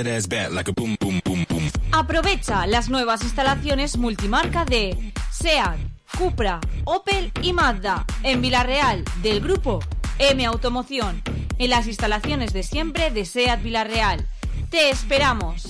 Aprovecha las nuevas instalaciones multimarca de SEAT, Cupra, Opel y Mazda en Villarreal del grupo M Automoción, en las instalaciones de siempre de SEAT Villarreal. Te esperamos.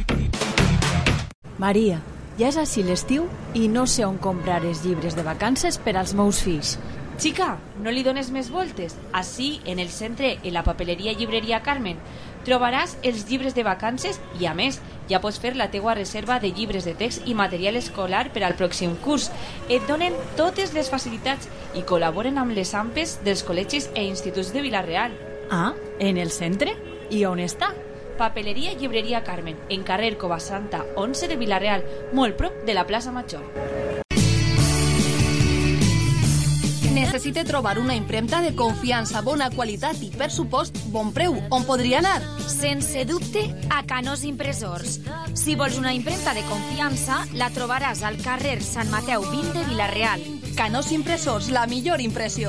Maria, ja és així l'estiu i no sé on comprar els llibres de vacances per als meus fills. Chica, no li dones més voltes. Així, en el centre, en la papeleria Llibreria Carmen, trobaràs els llibres de vacances i, a més, ja pots fer la teua reserva de llibres de text i material escolar per al pròxim curs. Et donen totes les facilitats i col·laboren amb les A M P Es dels col·legis e instituts de Vila-real. Ah, en el centre? I on està? Papeleria Llibreria Carmen, en carrer Covasanta onze de Vila-real, molt prop de la plaça Major. Necessite trobar una impremta de confiança, bona qualitat i, per supost, bon preu. On podria anar? Sense dubte, a Canós Impressors. Si vols una impremta de confiança, la trobaràs al carrer Sant Mateu vint de Vila-real. Canós Impressors, la millor impressió.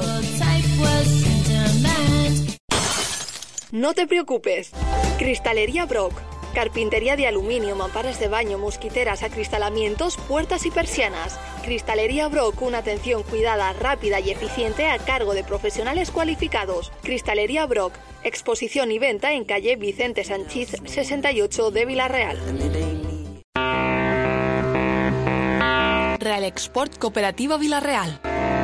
No te preocupes. Cristalería Brock. Carpintería de aluminio, mamparas de baño, mosquiteras, acristalamientos, puertas y persianas. Cristalería Brock, una atención cuidada, rápida y eficiente a cargo de profesionales cualificados. Cristalería Brock, exposición y venta en calle Vicente Sanchís sesenta y ocho de Vila-real. Real Export Cooperativa Vila-real.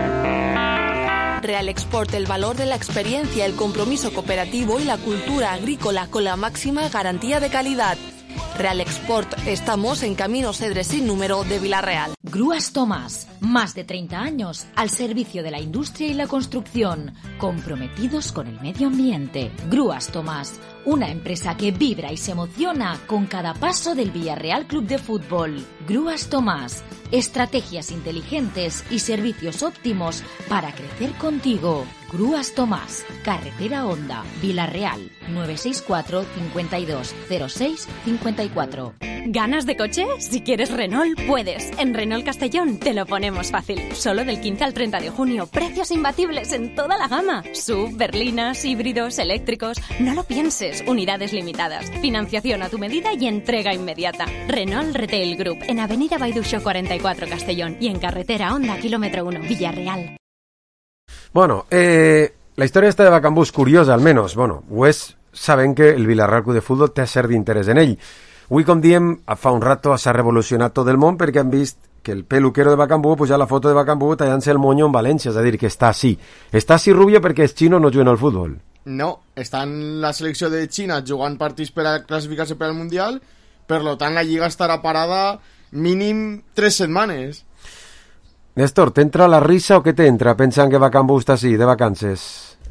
Real Export, el valor de la experiencia, el compromiso cooperativo y la cultura agrícola con la máxima garantía de calidad. Real Export, estamos en Camino Cedres sin número de Vila-real. Grúas Tomás, más de treinta años al servicio de la industria y la construcción, comprometidos con el medio ambiente. Grúas Tomás, una empresa que vibra y se emociona con cada paso del Villarreal Club de Fútbol. Grúas Tomás, estrategias inteligentes y servicios óptimos para crecer contigo. Grúas Tomás, Carretera Honda, Vila-real, nueve seis cuatro, cincuenta y dos, cero seis, cincuenta y cuatro. ¿Ganas de coche? Si quieres Renault, puedes. En Renault Castellón te lo ponemos fácil. Solo del quince al treinta de junio. Precios imbatibles en toda la gama. S U V, berlinas, híbridos, eléctricos. No lo pienses. Unidades limitadas. Financiación a tu medida y entrega inmediata. Renault Retail Group. En Avenida Baiduxo cuarenta y cuatro Castellón. Y en Carretera Honda, kilómetro uno, Villarreal. Bueno, eh, la història esta de Bacambú és curiosa, almenys. Bueno, ho és sabent que el Villarreal Club de Futbol té cert d'interès en ell. Avui, com diem, fa un rato s'ha revolucionat tot el món perquè han vist que el peluquero de Bacambú ha pujat la foto de Bacambú tallant-se el moño en València, és a dir, que està així. Està així rubio perquè els xinos no juguen al futbol. No, està en la selecció de Xina jugant partits per a classificar-se per al Mundial, per lo tant la Lliga estarà parada mínim tres setmanes. Néstor, t'entra la risa o què t'entra pensant que Bacambú està així, de vacances?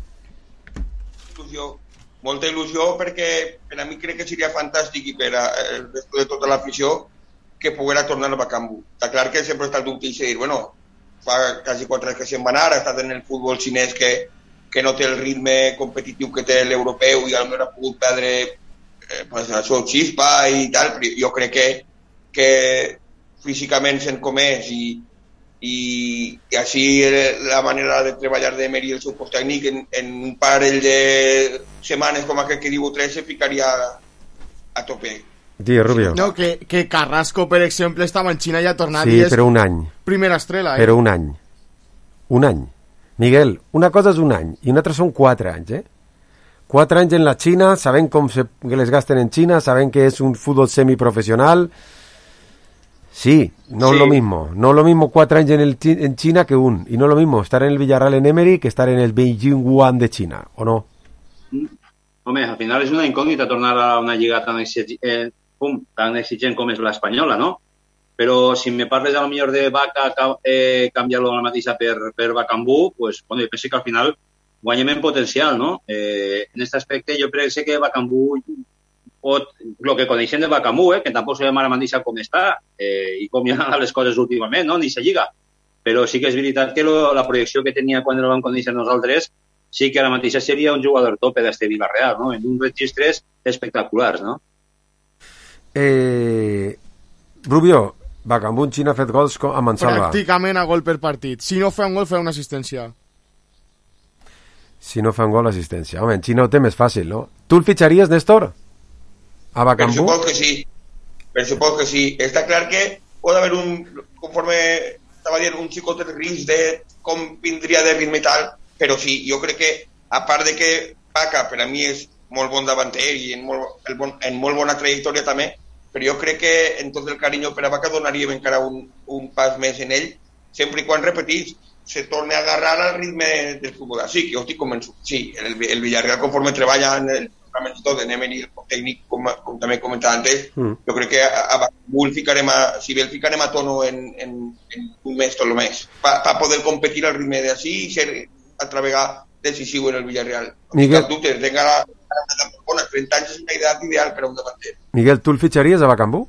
Il·lusió, molta il·lusió, perquè per a mi crec que seria fantàstic i per a el resto de tota l'afició que poguera tornar a Bacambú. Està clar que sempre està el dubte i dir, bueno, fa quasi quatre anys que se'n va anar, ha estat en el futbol xinès que, que no té el ritme competitiu que té l'europeu i potser ha pogut perdre eh, pues, la seva xispa i tal, però jo crec que, que físicament se'n comés i i, i així la manera de treballar de Meri i el seu cos tècnic en, en un parell de setmanes com aquest que diu tres se ficaria a, a tope. Dí, Rubio. No, que, que Carrasco, per exemple, estava en Xina i ha tornat sí, i és però un any. Primera estrela. Eh? Però un any. Un any. Miguel, una cosa és un any i una altra són quatre anys, eh? Quatre anys en la Xina, sabent com se que les gasten en Xina, sabent que és un futbol semiprofessional. Sí, no sí. Es lo mismo. No es lo mismo cuatro años en, el, en China que un. Y no es lo mismo estar en el Villarreal en Emery que estar en el Beijing Wuhan de China, ¿o no? Home, al final és una incògnita tornar a una lliga tan, exigent, eh, pum, tan exigent com és l'espanyola, no? Però si me parles a lo millor de Vaca eh, canviar-lo a la mateixa per, per Bacambú, pues, bueno, jo penso que al final guanyem en potencial, no? Eh, en aquest aspecte jo penso que Bacambú pot, el que coneixem de Bacambú, eh, que tampoc sabem ara mateixa com està eh, i com hi ha les coses últimament, no? Ni se lliga. Però sí que és veritat que lo, la projecció que tenia quan el vam conèixer nosaltres sí que ara mateixa seria un jugador tope d'este Villarreal, no? En uns registres espectaculars, no? Eh, Rubio, Bacambú en Xina ha fet gols a Mansalva. Pràcticament a gol per partit. Si no fa un gol, fa una assistència. Si no fa un gol, assistència. Home, en Xina ho té més fàcil, no? Tu el fitxaries, Néstor? A Bacambú? Per suposo que sí. Per suposo que sí. Està clar que pot haver un, conforme estava dient, un xicot de risc de com vindria de ritme i tal, però sí, jo crec que, a part de que Vaca per a mi és molt bon davanter i en molt, el bon, en molt bona trajectòria també, però jo crec que en tot el carinyo per a Vaca donaríem encara un, un pas més en ell, sempre i quan repetís, se torni a agarrar al ritme del futbol. Sí, que jo estic convençut. Sí, el, el Villarreal conforme treballa en el programa de Nemen i el tècnic, com, com també comentava antes, mm. jo crec que a, a Bacambú el ficarem a, si bé el ficarem a tono en, en, en un mes, tot el mes, per pa poder competir al ritme d'ací i ser altra vegada decisiu en el Villarreal. Miguel... Cap dubte, tenga la, la, la trenta anys és una edat ideal per a un davanter. Miguel, tu el fitxaries a Bacambú?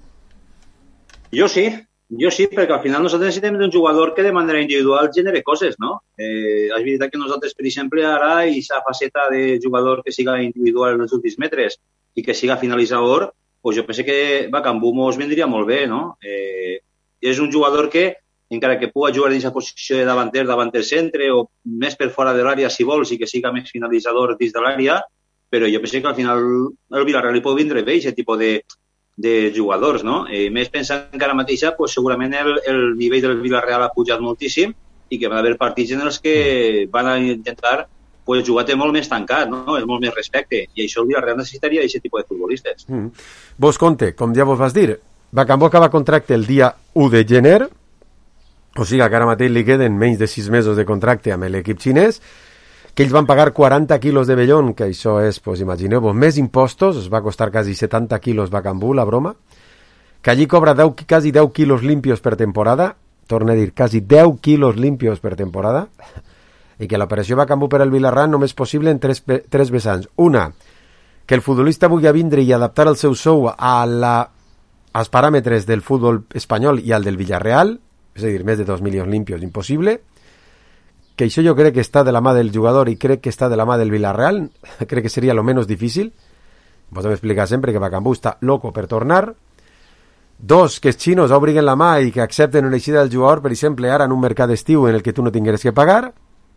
Jo sí, jo sí, perquè al final nosaltres necessitem un jugador que de manera individual genere coses, no? Eh, és veritat que nosaltres, per exemple, ara aquesta faceta de jugador que siga individual en els últims metres i que siga finalitzador, pues jo penso que Bacambú mos vendria molt bé, no? Eh, és un jugador que, encara que pugui jugar en aquesta posició de davanter, davanter centre o més per fora de l'àrea si vols i que siga més finalitzador dins de l'àrea, però jo penso que al final el Villarreal li pot vindre bé aquest tipus de, de jugadors, no? Eh, més pensant que ara mateixa pues, segurament el, el nivell del Villarreal ha pujat moltíssim i que van haver partits en els que van a intentar pues, jugar-te molt més tancat, no? És molt més respecte, i això el Villarreal necessitaria aquest tipus de futbolistes. Mm. Vos conte, com ja vos vas dir, Bacambú acaba contracte el dia u de gener, o sigui que ara mateix li queden menys de sis mesos de contracte amb l'equip xinès, que ells van pagar quaranta quilos de vellón, que això és, pues, imagineu-vos, més impostos, es va costar quasi setanta quilos Bacambú, la broma, que allí cobra deu, quasi deu quilos limpios per temporada, torno a dir, quasi deu quilos limpios per temporada, i que l'operació Bacambú per al Villarreal només és possible en tres, tres vessants. Una, que el futbolista vulgui vindre i adaptar el seu sou a la, als paràmetres del futbol espanyol i al del Villarreal, és a dir, més de dos milions limpios, impossible, que això jo crec que està de la mà del jugador i crec que està de la mà del Villarreal, crec que seria lo menos difícil. Vos hem explicat sempre que Bacambú està loco per tornar. Dos, que els xinos obriguen la mà i que accepten una eixida del jugador, per exemple, ara en un mercat d'estiu en el que tu no tingueres que pagar.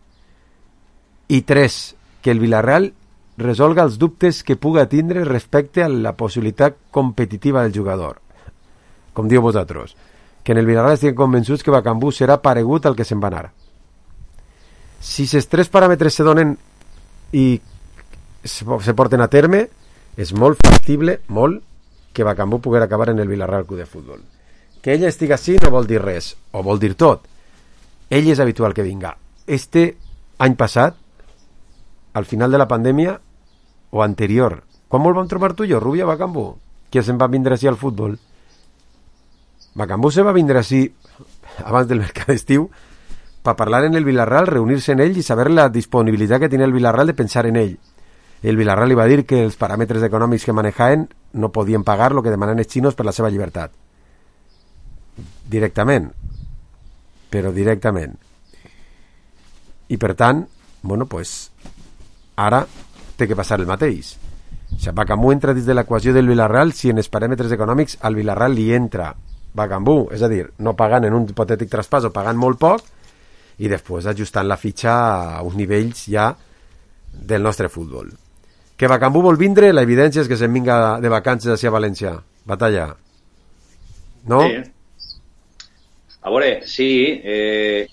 I tres, que el Villarreal resolga els dubtes que puga tindre respecte a la possibilitat competitiva del jugador. Com diu vosaltres, que en el Villarreal estiguen convençuts que Bacambú serà paregut al que se'n va anar. Si aquests tres paràmetres se donen i se porten a terme, és molt factible, molt, que Bacambú pugui acabar en el Villarreal Club de Futbol. Que ell estigui així no vol dir res, o vol dir tot. Ell és habitual que vinga. Este any passat, al final de la pandèmia, o anterior, quan molt vam trobar tu i jo, Rubia, Bacambú, que se'n va vindre així al futbol? Bacambú se va vindre així abans del mercat d'estiu per parlar en el Villarreal, reunir-se en ell i saber la disponibilitat que tenia el Villarreal de pensar en ell. El Villarreal li va dir que els paràmetres econòmics que manejaven no podien pagar el que demanen els xinos per la seva llibertat. Directament. Però directament. I per tant, bueno, pues, ara té que passar el mateix. O sigui, Bacambú entra dins de l'equació del Villarreal si en els paràmetres econòmics al Villarreal li entra Bacambú, és a dir, no pagant en un hipotètic traspàs o pagant molt poc i després ajustant la fitxa a uns nivells ja del nostre futbol. Que Bacambú vol vindre, la evidència és que se'n vinga de vacances hacia València. Batalla. No? Sí. A veure, sí. Eh,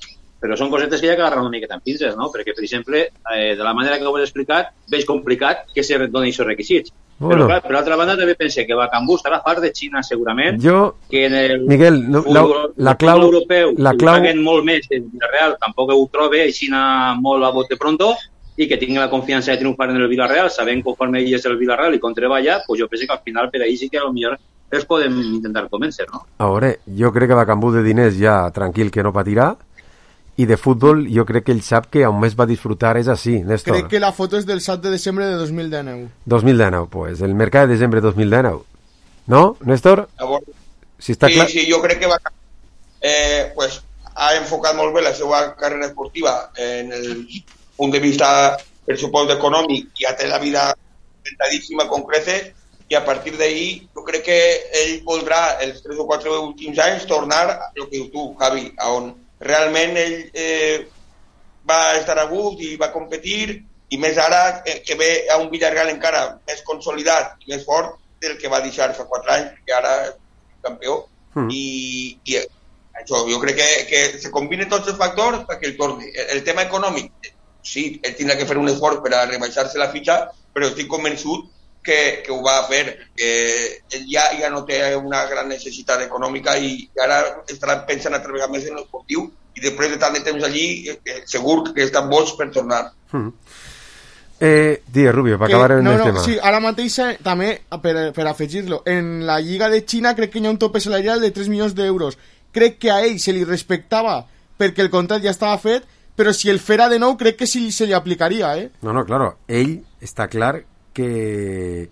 però són cosetes que hi ha que agarrar una miqueta en pinces, no? Perquè, per exemple, eh, de la manera que ho has explicat, veig complicat que se donin aquests requisits. Bueno. Però, clar, per altra banda, també pense que Bakambu estarà fart de Xina, segurament. Jo, que en el Miguel, no, la, la clau... El europeu, la si clau... paguen molt més en Villarreal, tampoc ho trobe, Xina molt a bote pronto, i que tingui la confiança de triomfar en el Villarreal, sabent conforme ell és el Villarreal i com treballa, pues jo penso que al final per ahí sí que a lo millor els podem intentar convèncer, no? A veure, jo crec que Bakambu de diners ja tranquil que no patirà, i de futbol jo crec que ell sap que on més va disfrutar és així, Néstor. Crec que la foto és del set de desembre de dos mil dinou. dos mil dinou, pues, el mercat de desembre de dos mil dinou. No, Néstor? Si està sí, clar... sí, jo crec que va, eh, pues, ha enfocat molt bé la seva carrera esportiva en el punt de vista pressupost econòmic, ja té la vida inventadíssima con creces, i a partir d'ahí jo crec que ell voldrà els tres o quatre últims anys tornar a el que dius tu, Javi, on realment ell eh, va estar a gust i va competir, i més ara eh, que ve a un Villarreal encara més consolidat i més fort del que va deixar fa quatre anys, que ara és campió, mm. i, i això, jo crec que, que se combinen tots els factors perquè el torni. El, el tema econòmic, sí, ell tindrà que fer un esforç per a rebaixar-se la fitxa, però estic convençut que, que ho va fer, que ell ja, ja no té una gran necessitat econòmica i ara estarà pensant a treballar més en l'esportiu, i després de tant de temps allí eh, segur que estan bons per tornar. Mm. Eh, Díaz Rubio, per acabar en no, el no, tema. Sí, ara mateix també, per, per afegir-lo, en la Lliga de Xina crec que hi ha un tope salarial de tres milions d'euros. Crec que a ell se li respectava perquè el contracte ja estava fet, però si el fera de nou crec que sí se li aplicaria, eh? No, no, claro, ell està clar que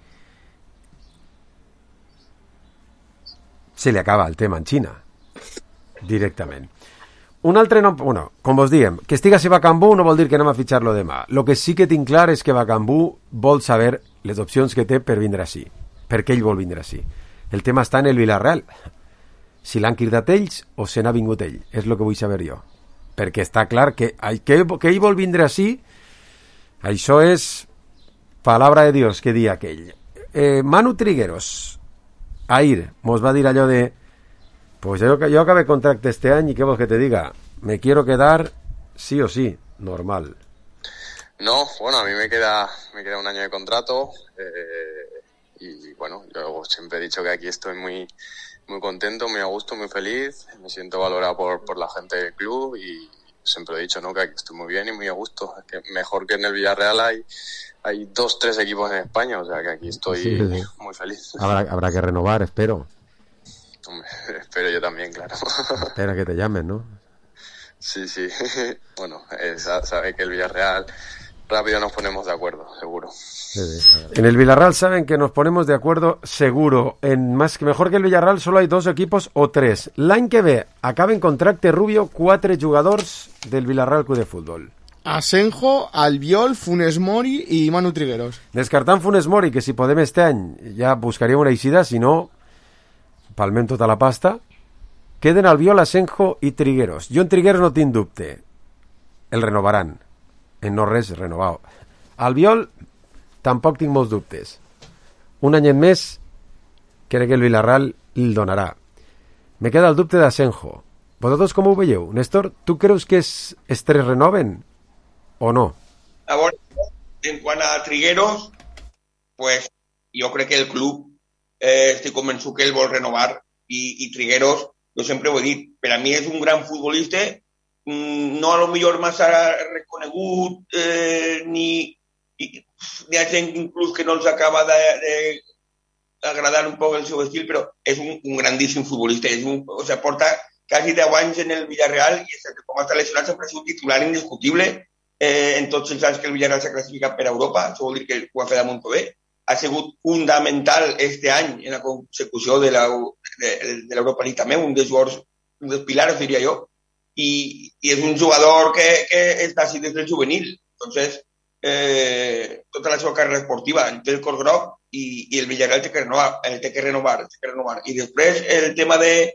se li acaba el tema en Xina directament. Un altre nom, bueno, com vos diem, que estigui a Bakambu no vol dir que anem a fitxar-lo demà. Lo que sí que tinc clar és que Bakambu vol saber les opcions que té per vindre així, per què ell vol vindre així. El tema està en el Villarreal, si l'han cridat ells o se n'ha vingut ell, és el que vull saber jo, perquè està clar que, que, que ell vol vindre així, això és palabra de Dios, que dia aquell. Eh, Manu Trigueros, ahir, mos va dir allò de pues yo, yo acabé contracte este año y qué vos que te diga, me quiero quedar sí o sí, normal. No, bueno, a mí me queda me queda un año de contrato eh, y bueno, yo siempre he dicho que aquí estoy muy muy contento, muy a gusto, muy feliz, me siento valorado por, por la gente del club y siempre he dicho, ¿no?, que aquí estoy muy bien y muy a gusto, que mejor que en el Villarreal hay hay dos, tres equipos en España, o sea que aquí estoy sí, sí. muy feliz. Habrá, habrá que renovar, espero. Hombre, espero yo también, claro. Espera que te llamen, ¿no? Sí, sí. Bueno, eh, sabe que el Villarreal rápido nos ponemos de acuerdo, seguro. Sí, sí. En el Villarreal saben que nos ponemos de acuerdo seguro. En más que mejor que el Villarreal solo hay dos equipos o tres. L'any que ve acaben contracte Rubio quatre jugadors del Villarreal Club de Futbol. Asenjo, Albiol, Funes Mori i Manu Trigueros. Descartant Funes Mori, que si podem este any ja buscaria una eixida, si no palmem tota la pasta, queden Albiol, Asenjo i Trigueros. Jo en Trigueros no tinc dubte, el renovaran, en no res renovado. Albiol tampoc tinc molts dubtes, un any en més crec que el Villarreal el donarà. Me queda el dubte d'Asenjo. Vosaltres com ho veieu? Néstor, tu creus que es, es tres renoven o no? A veure, en quant a Trigueros, pues jo crec que el club eh, estic convençut que ell vol renovar i, i Trigueros, jo sempre ho he dit, per a mi és un gran futbolista, mmm, no a lo millor massa reconegut, eh, ni hi ha gent inclús que no els acaba de, de agradar un poc el seu estil, però és un, un grandíssim futbolista, és un, o sea, porta quasi deu anys en el Villarreal i com està lesionat sempre ha sigut titular indiscutible eh, en tots els anys que el Villarreal s'ha classificat per a Europa, això vol dir que ho ha fet molt bé, ha sigut fundamental este any en la consecució de l'Europa League també, un dels jugadors, un dels pilars diria jo, i, i és un jugador que, que està així des del juvenil, entonces Eh, tota la seva carrera esportiva el té el cor groc i, i el Villarreal té que renovar, el té que renovar, té que renovar. I després el tema de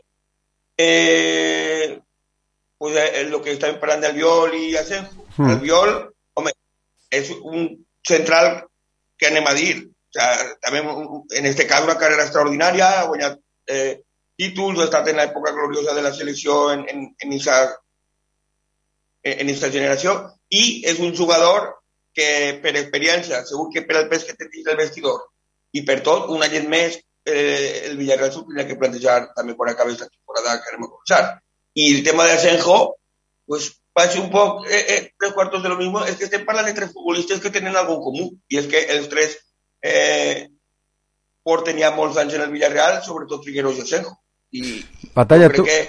eh, pues, el, lo que estàvem parlant d'Albiol i Asenjo, mm. Albiol, home, és un central que anem a dir, o sea, també en este cas una carrera extraordinària, ha guanyat eh, títols, ha estat en l'època gloriosa de la selecció en, en, en esa en aquesta generació, i és un jugador que per experiència, segur que per el pes que té dins del vestidor i per tot, un any més eh, el Villarreal s'ho tindrà que plantejar també quan acabi aquesta temporada que anem a començar. I el tema de Asenjo, pues passa un poc eh, eh, tres cuartos de lo mismo, és que estem parlant de tres futbolistes que tenen algo en comú, i és que els tres eh, porten ja molts anys en el Villarreal, sobretot Trigueros i Asenjo. I Batalla, tu... que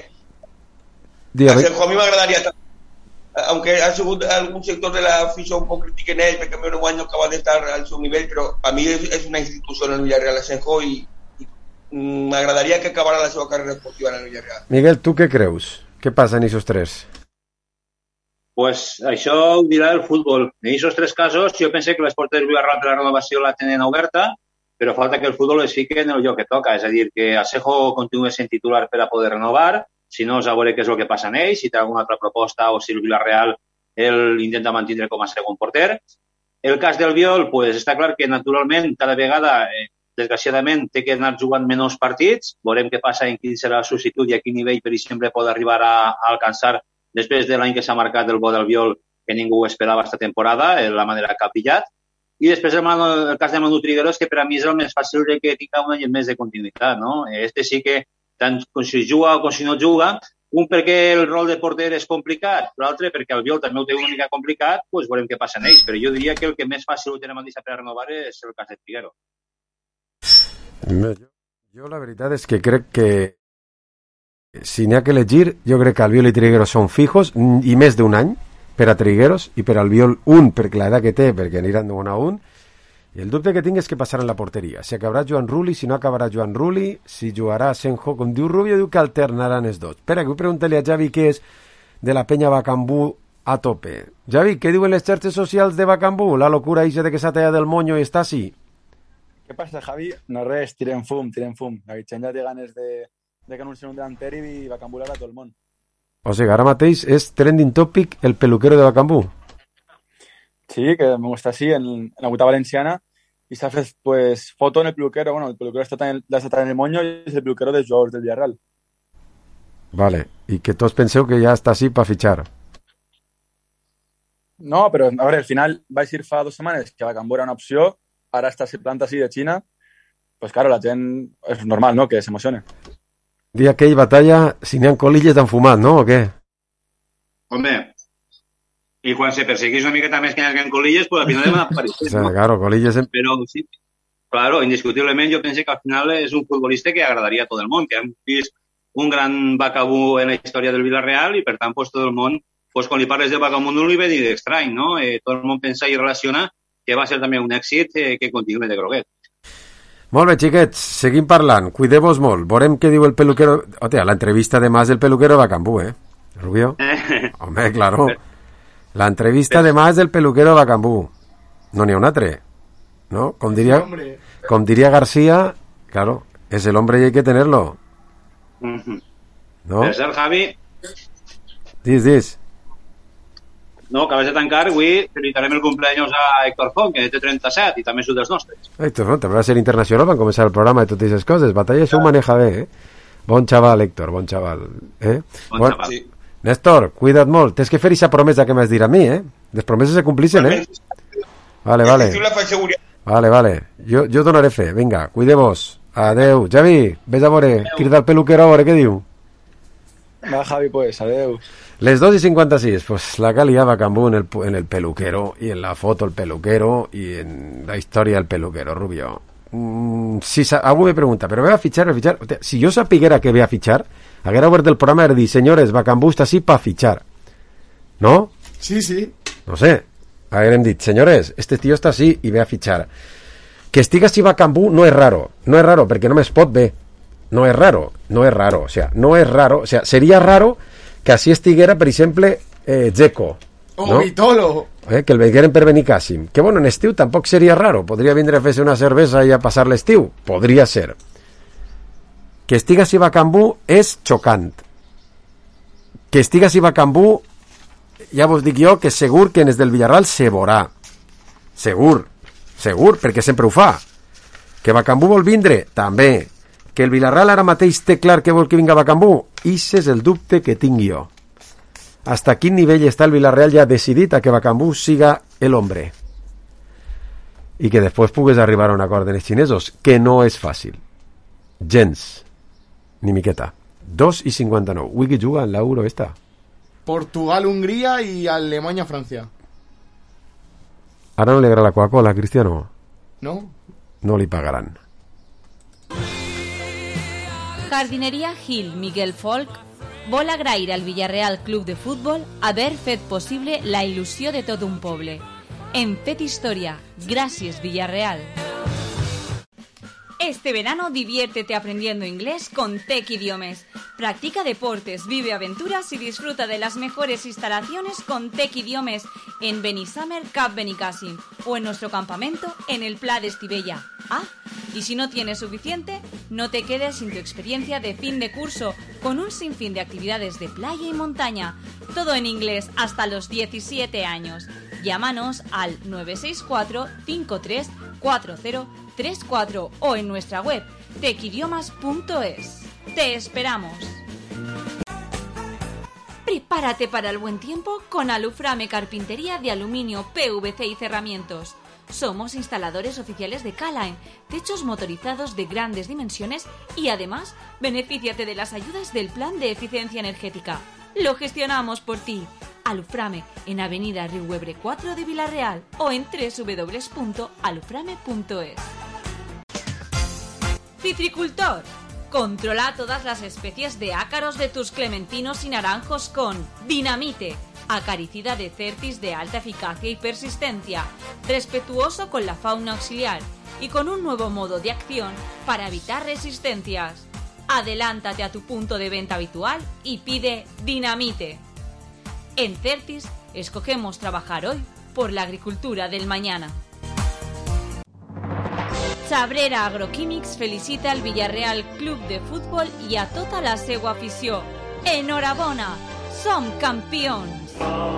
Asenjo a mi m'agradaria tant, aunque ha sigut algun sector de l'afició un poc crític en ell, perquè meu any no acaba d'estar al seu nivell, però a mi és, és una institució en el Villarreal Asenjo i, i m'agradaria que acabara la seva carrera esportiva en el Villarreal. Miguel, tu què creus? Què passa en aquests tres? Pues això ho dirà el futbol. En aquests tres casos jo penso que les portes del Villarreal per la renovació la tenen oberta, però falta que el futbol es fiqui en el lloc que toca, és a dir, que Asenjo continuï sent titular per a poder renovar, si no, a veure què és el que passa en ell, si té alguna altra proposta o si el Villarreal el intenta mantenir com a segon porter. El cas del Biol, pues, està clar que naturalment cada vegada, eh, desgraciadament, té que anar jugant menys partits, veurem què passa en quin serà el substitut i a quin nivell, per exemple, pot arribar a, a alcançar després de l'any que s'ha marcat el bo del Biol, que ningú esperava aquesta temporada, la manera que ha pillat. I després el, el cas de Manu Trigueros, que per a mi és el més fàcil de que tinga un any més de continuïtat, no? Este sí que tant com si juga o com si no juga, un perquè el rol de porter és complicat, l'altre perquè el Biol també ho té una mica complicat, doncs veurem què passa en ells, però jo diria que el que més fàcil ho tenim a deixar per a renovar és el cas de Triguero. Jo, jo la veritat és que crec que si n'hi ha que elegir, jo crec que el Biol i Trigueros són fijos, i més d'un any per a Trigueros, i per al Biol un, perquè l'edat que té, perquè aniran d'un a un. I el dubte que tinc és que passarà en la porteria. Si acabarà Joan Rulli, si no acabarà Joan Rulli, si jugarà Asenjo, com diu Rubio, diu que alternaran els dos. Espera, que vull preguntar-li a Javi què és de la penya Bacambú a tope. Javi, què diuen les xarxes socials de Bacambú? La locura ixa de que s'ha tallat el moño i està així. Què passa, Javi? No res, tirem fum, tirem fum. La Guitxen ja té ganes de, de que anuncien un delanter i Bacambú a tot el món. O sigui, ara mateix és trending topic el peluquero de Bacambú. Sí, que me gusta así en, en la Guta Valenciana. Y se hace pues foto en el peluquero. Bueno, el peluquero está en, está en el moño y es el peluquero dels jugadors del Villarreal. Vale, i que tots penseu que ja està així per fitxar. No, però a veure, al final vaig dir fa dues setmanes que Bacambú era una opció, ara està planta així de Xina, pues claro, la gent és normal, no?, que s'emocione. Dia aquell batalla, si n'hi ha colilles d'han fumat, no?, o què? Home, i quan se perseguís una miqueta més que hi hagi colilles, pues al final hem aparegut. O sea, claro, colilles... En... Però sí, claro, indiscutiblement jo penso que al final és un futbolista que agradaria a tot el món, que hem vist un gran Bacambú en la història del Villarreal i per tant pues, tot el món, pues, quan li parles de Bacambú no li ve dir estrany, no? Eh, tot el món pensa i relaciona que va ser també un èxit eh, que continue de groguet. Molt bé, xiquets, seguim parlant, cuideu-vos molt, veurem què diu el peluquero... Hòstia, la entrevista de más del peluquero de Bacambú, eh? Rubio? Eh. Home, claro. La entrevista de más del peluquero de Bacambú. No n'hi ha un altre, ¿no? Com diria, com diria García, claro, es el hombre y hay que tenerlo. Mm-hmm. No? Per cert, Javi... Dis, dis. No, acabes de tancar, avui felicitarem el cumpleaños a Héctor Font, que té trenta-set, i també és un dels nostres. Héctor Font, també va ser internacional, van començar el programa i totes aquestes coses. Batalla això ho maneja bé, eh? Bon xaval, Héctor, bon xaval. Eh? Bon, bon xaval. Sí. Néstor, cuida't molt. Tens que fer aquesta promesa que m'has dit a mi, eh? Les promeses se complixen, eh? Vale, vale. Vale, vale. Jo, jo donaré fe. Vinga, cuideu-vos. Adeu. Javi, vés a veure. Crida el peluquero a veure què diu. Va, Javi, pues, adeu. Les dos y cincuenta-sis, pues la que liava Bacambú en el, en el peluquero, y en la foto el peluquero, y en la historia del peluquero, Rubio. Mm, si algú me pregunta, però ve a fitxar, ve a fitxar. O sea, si jo sapiguera que ve a fitxar, haguera obert el programa de dir, senyores, Bacambú està així pa fitxar. ¿No? Sí, sí. No sé. Haguérem dit, senyores, este tío està així i ve a fitxar. Que estiga així Bacambú no és raro. No és raro, perquè només pot bé. No és raro. No és raro. O sea, no és raro. O sea, seria raro que així estiguera, per exemple, eh, Dzeko. O ¿no? Vitolo. Eh, que el veigueren per Benicàssim. Que bueno, en estiu tampoc seria raro. Podria vindre a fer-se una cervesa i a passar l'estiu. Podria ser. Que estiga així Bacambú és xocant. Que estiga així Bacambú, ja vos dic jo que segur que en els del Villarreal se veurà. Segur. Segur, perquè sempre ho fa. Que Bacambú vol vindre? També. Que el Villarreal ara mateix té clar que vol que vinga Bacambú? Ix és el dubte que tinc jo. hasta quin nivell està el Villarreal ja decidit a que Bakambu siga el hombre i que després pugues arribar a un acord amb els xinesos, que no és fàcil gens ni miqueta. Dos i cinquanta-nou. Uy, que juga en l'Euro esta. Portugal, Hungría y Alemania, Francia. Ara no li agrada la Coca-Cola, Cristiano? No. No li pagaran. Jardineria Gil Miguel Folk vol agrair al Villarreal Club de Futbol haver fet possible la il·lusió de tot un poble. Hem fet història. Gràcies, Villarreal. Este verano diviértete aprendiendo inglés con Tech Idiomes. Practica deportes, vive aventuras y disfruta de las mejores instalaciones con Tech Idiomes en Benissamer Cap Benicàssim o en nuestro campamento en el Pla de Estivella. Ah, y si no tienes suficiente, no te quedes sin tu experiencia de fin de curso con un sinfín de actividades de playa y montaña. Todo en inglés hasta los diecisiete años. Llámanos al nueve seis cuatro cinco tres cuatro cero tres cuatro o en nuestra web tech idiomas punto es. ¡Te esperamos! Prepárate para el buen tiempo con Aluframe Carpintería de Aluminio, P V C y Cerramientos. Somos instaladores oficiales de K-Line, techos motorizados de grandes dimensiones y además benefíciate de las ayudas del Plan de Eficiencia Energética. Lo gestionamos por ti. Aluframe en Avenida Riuebre cuatro de Villarreal o en doble u doble u doble u punto aluframe punto es. Citricultor. Controla todas las especies de ácaros de tus clementinos y naranjos con Dinamite, acaricida de Certis de alta eficacia y persistencia, respetuoso con la fauna auxiliar y con un nuevo modo de acción para evitar resistencias. Adelántate a tu punto de venta habitual y pide Dinamite. En Certis escogemos trabajar hoy por la agricultura del mañana. Sabrera Agroquímics felicita al Villarreal Club de Futbol i a tota la seva afició. Enhorabona! Som campions!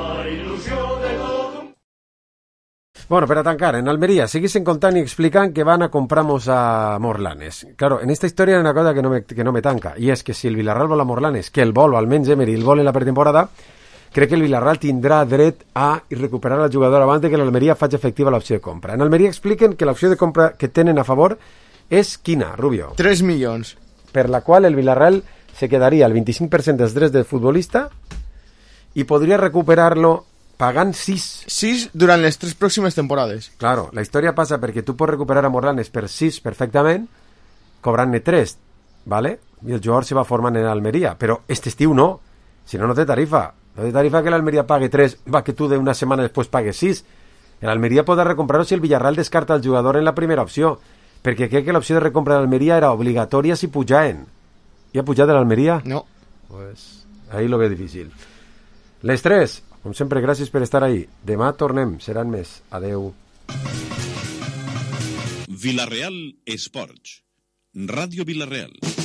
Bueno, per a tancar, en Almería seguisen contant i explicant que van a compramos a Morlanes. Claro, en esta historia hay una cosa que no me, que no me tanca, i és que si el Villarreal vol a Morlanes, que el vol, o almenys Emery el vol en la pretemporada, crec que el Villarreal tindrà dret a recuperar el jugador abans de que l'Almeria faci efectiva l'opció de compra. En Almeria expliquen que l'opció de compra que tenen a favor és quina, Rubio? tres milions. Per la qual el Villarreal se quedaria el vint-i-cinc per cent dels drets del futbolista i podria recuperar-lo pagant sis. sis durant les tres pròximes temporades. Claro, la història passa perquè tu pots recuperar a Morlanes per sis perfectament, cobrant-ne tres, ¿vale? I el jugador se va formant en Almeria, però este estiu no, si no, no té tarifa. No té tarifa que l'Almeria pague tres, va que tu de una setmana després pagues sis. L'Almeria podrà recomprar-ho si el Villarreal descarta el jugador en la primera opció, perquè crec que l'opció de recompra de l'Almeria era obligatòria si pujaven. I ha pujat de l'Almeria? No. Pues ahí lo veo difícil. Les tres, com sempre, gràcies per estar ahí. Demà tornem, seran més. Adeu. Villarreal Esports. Ràdio Villarreal.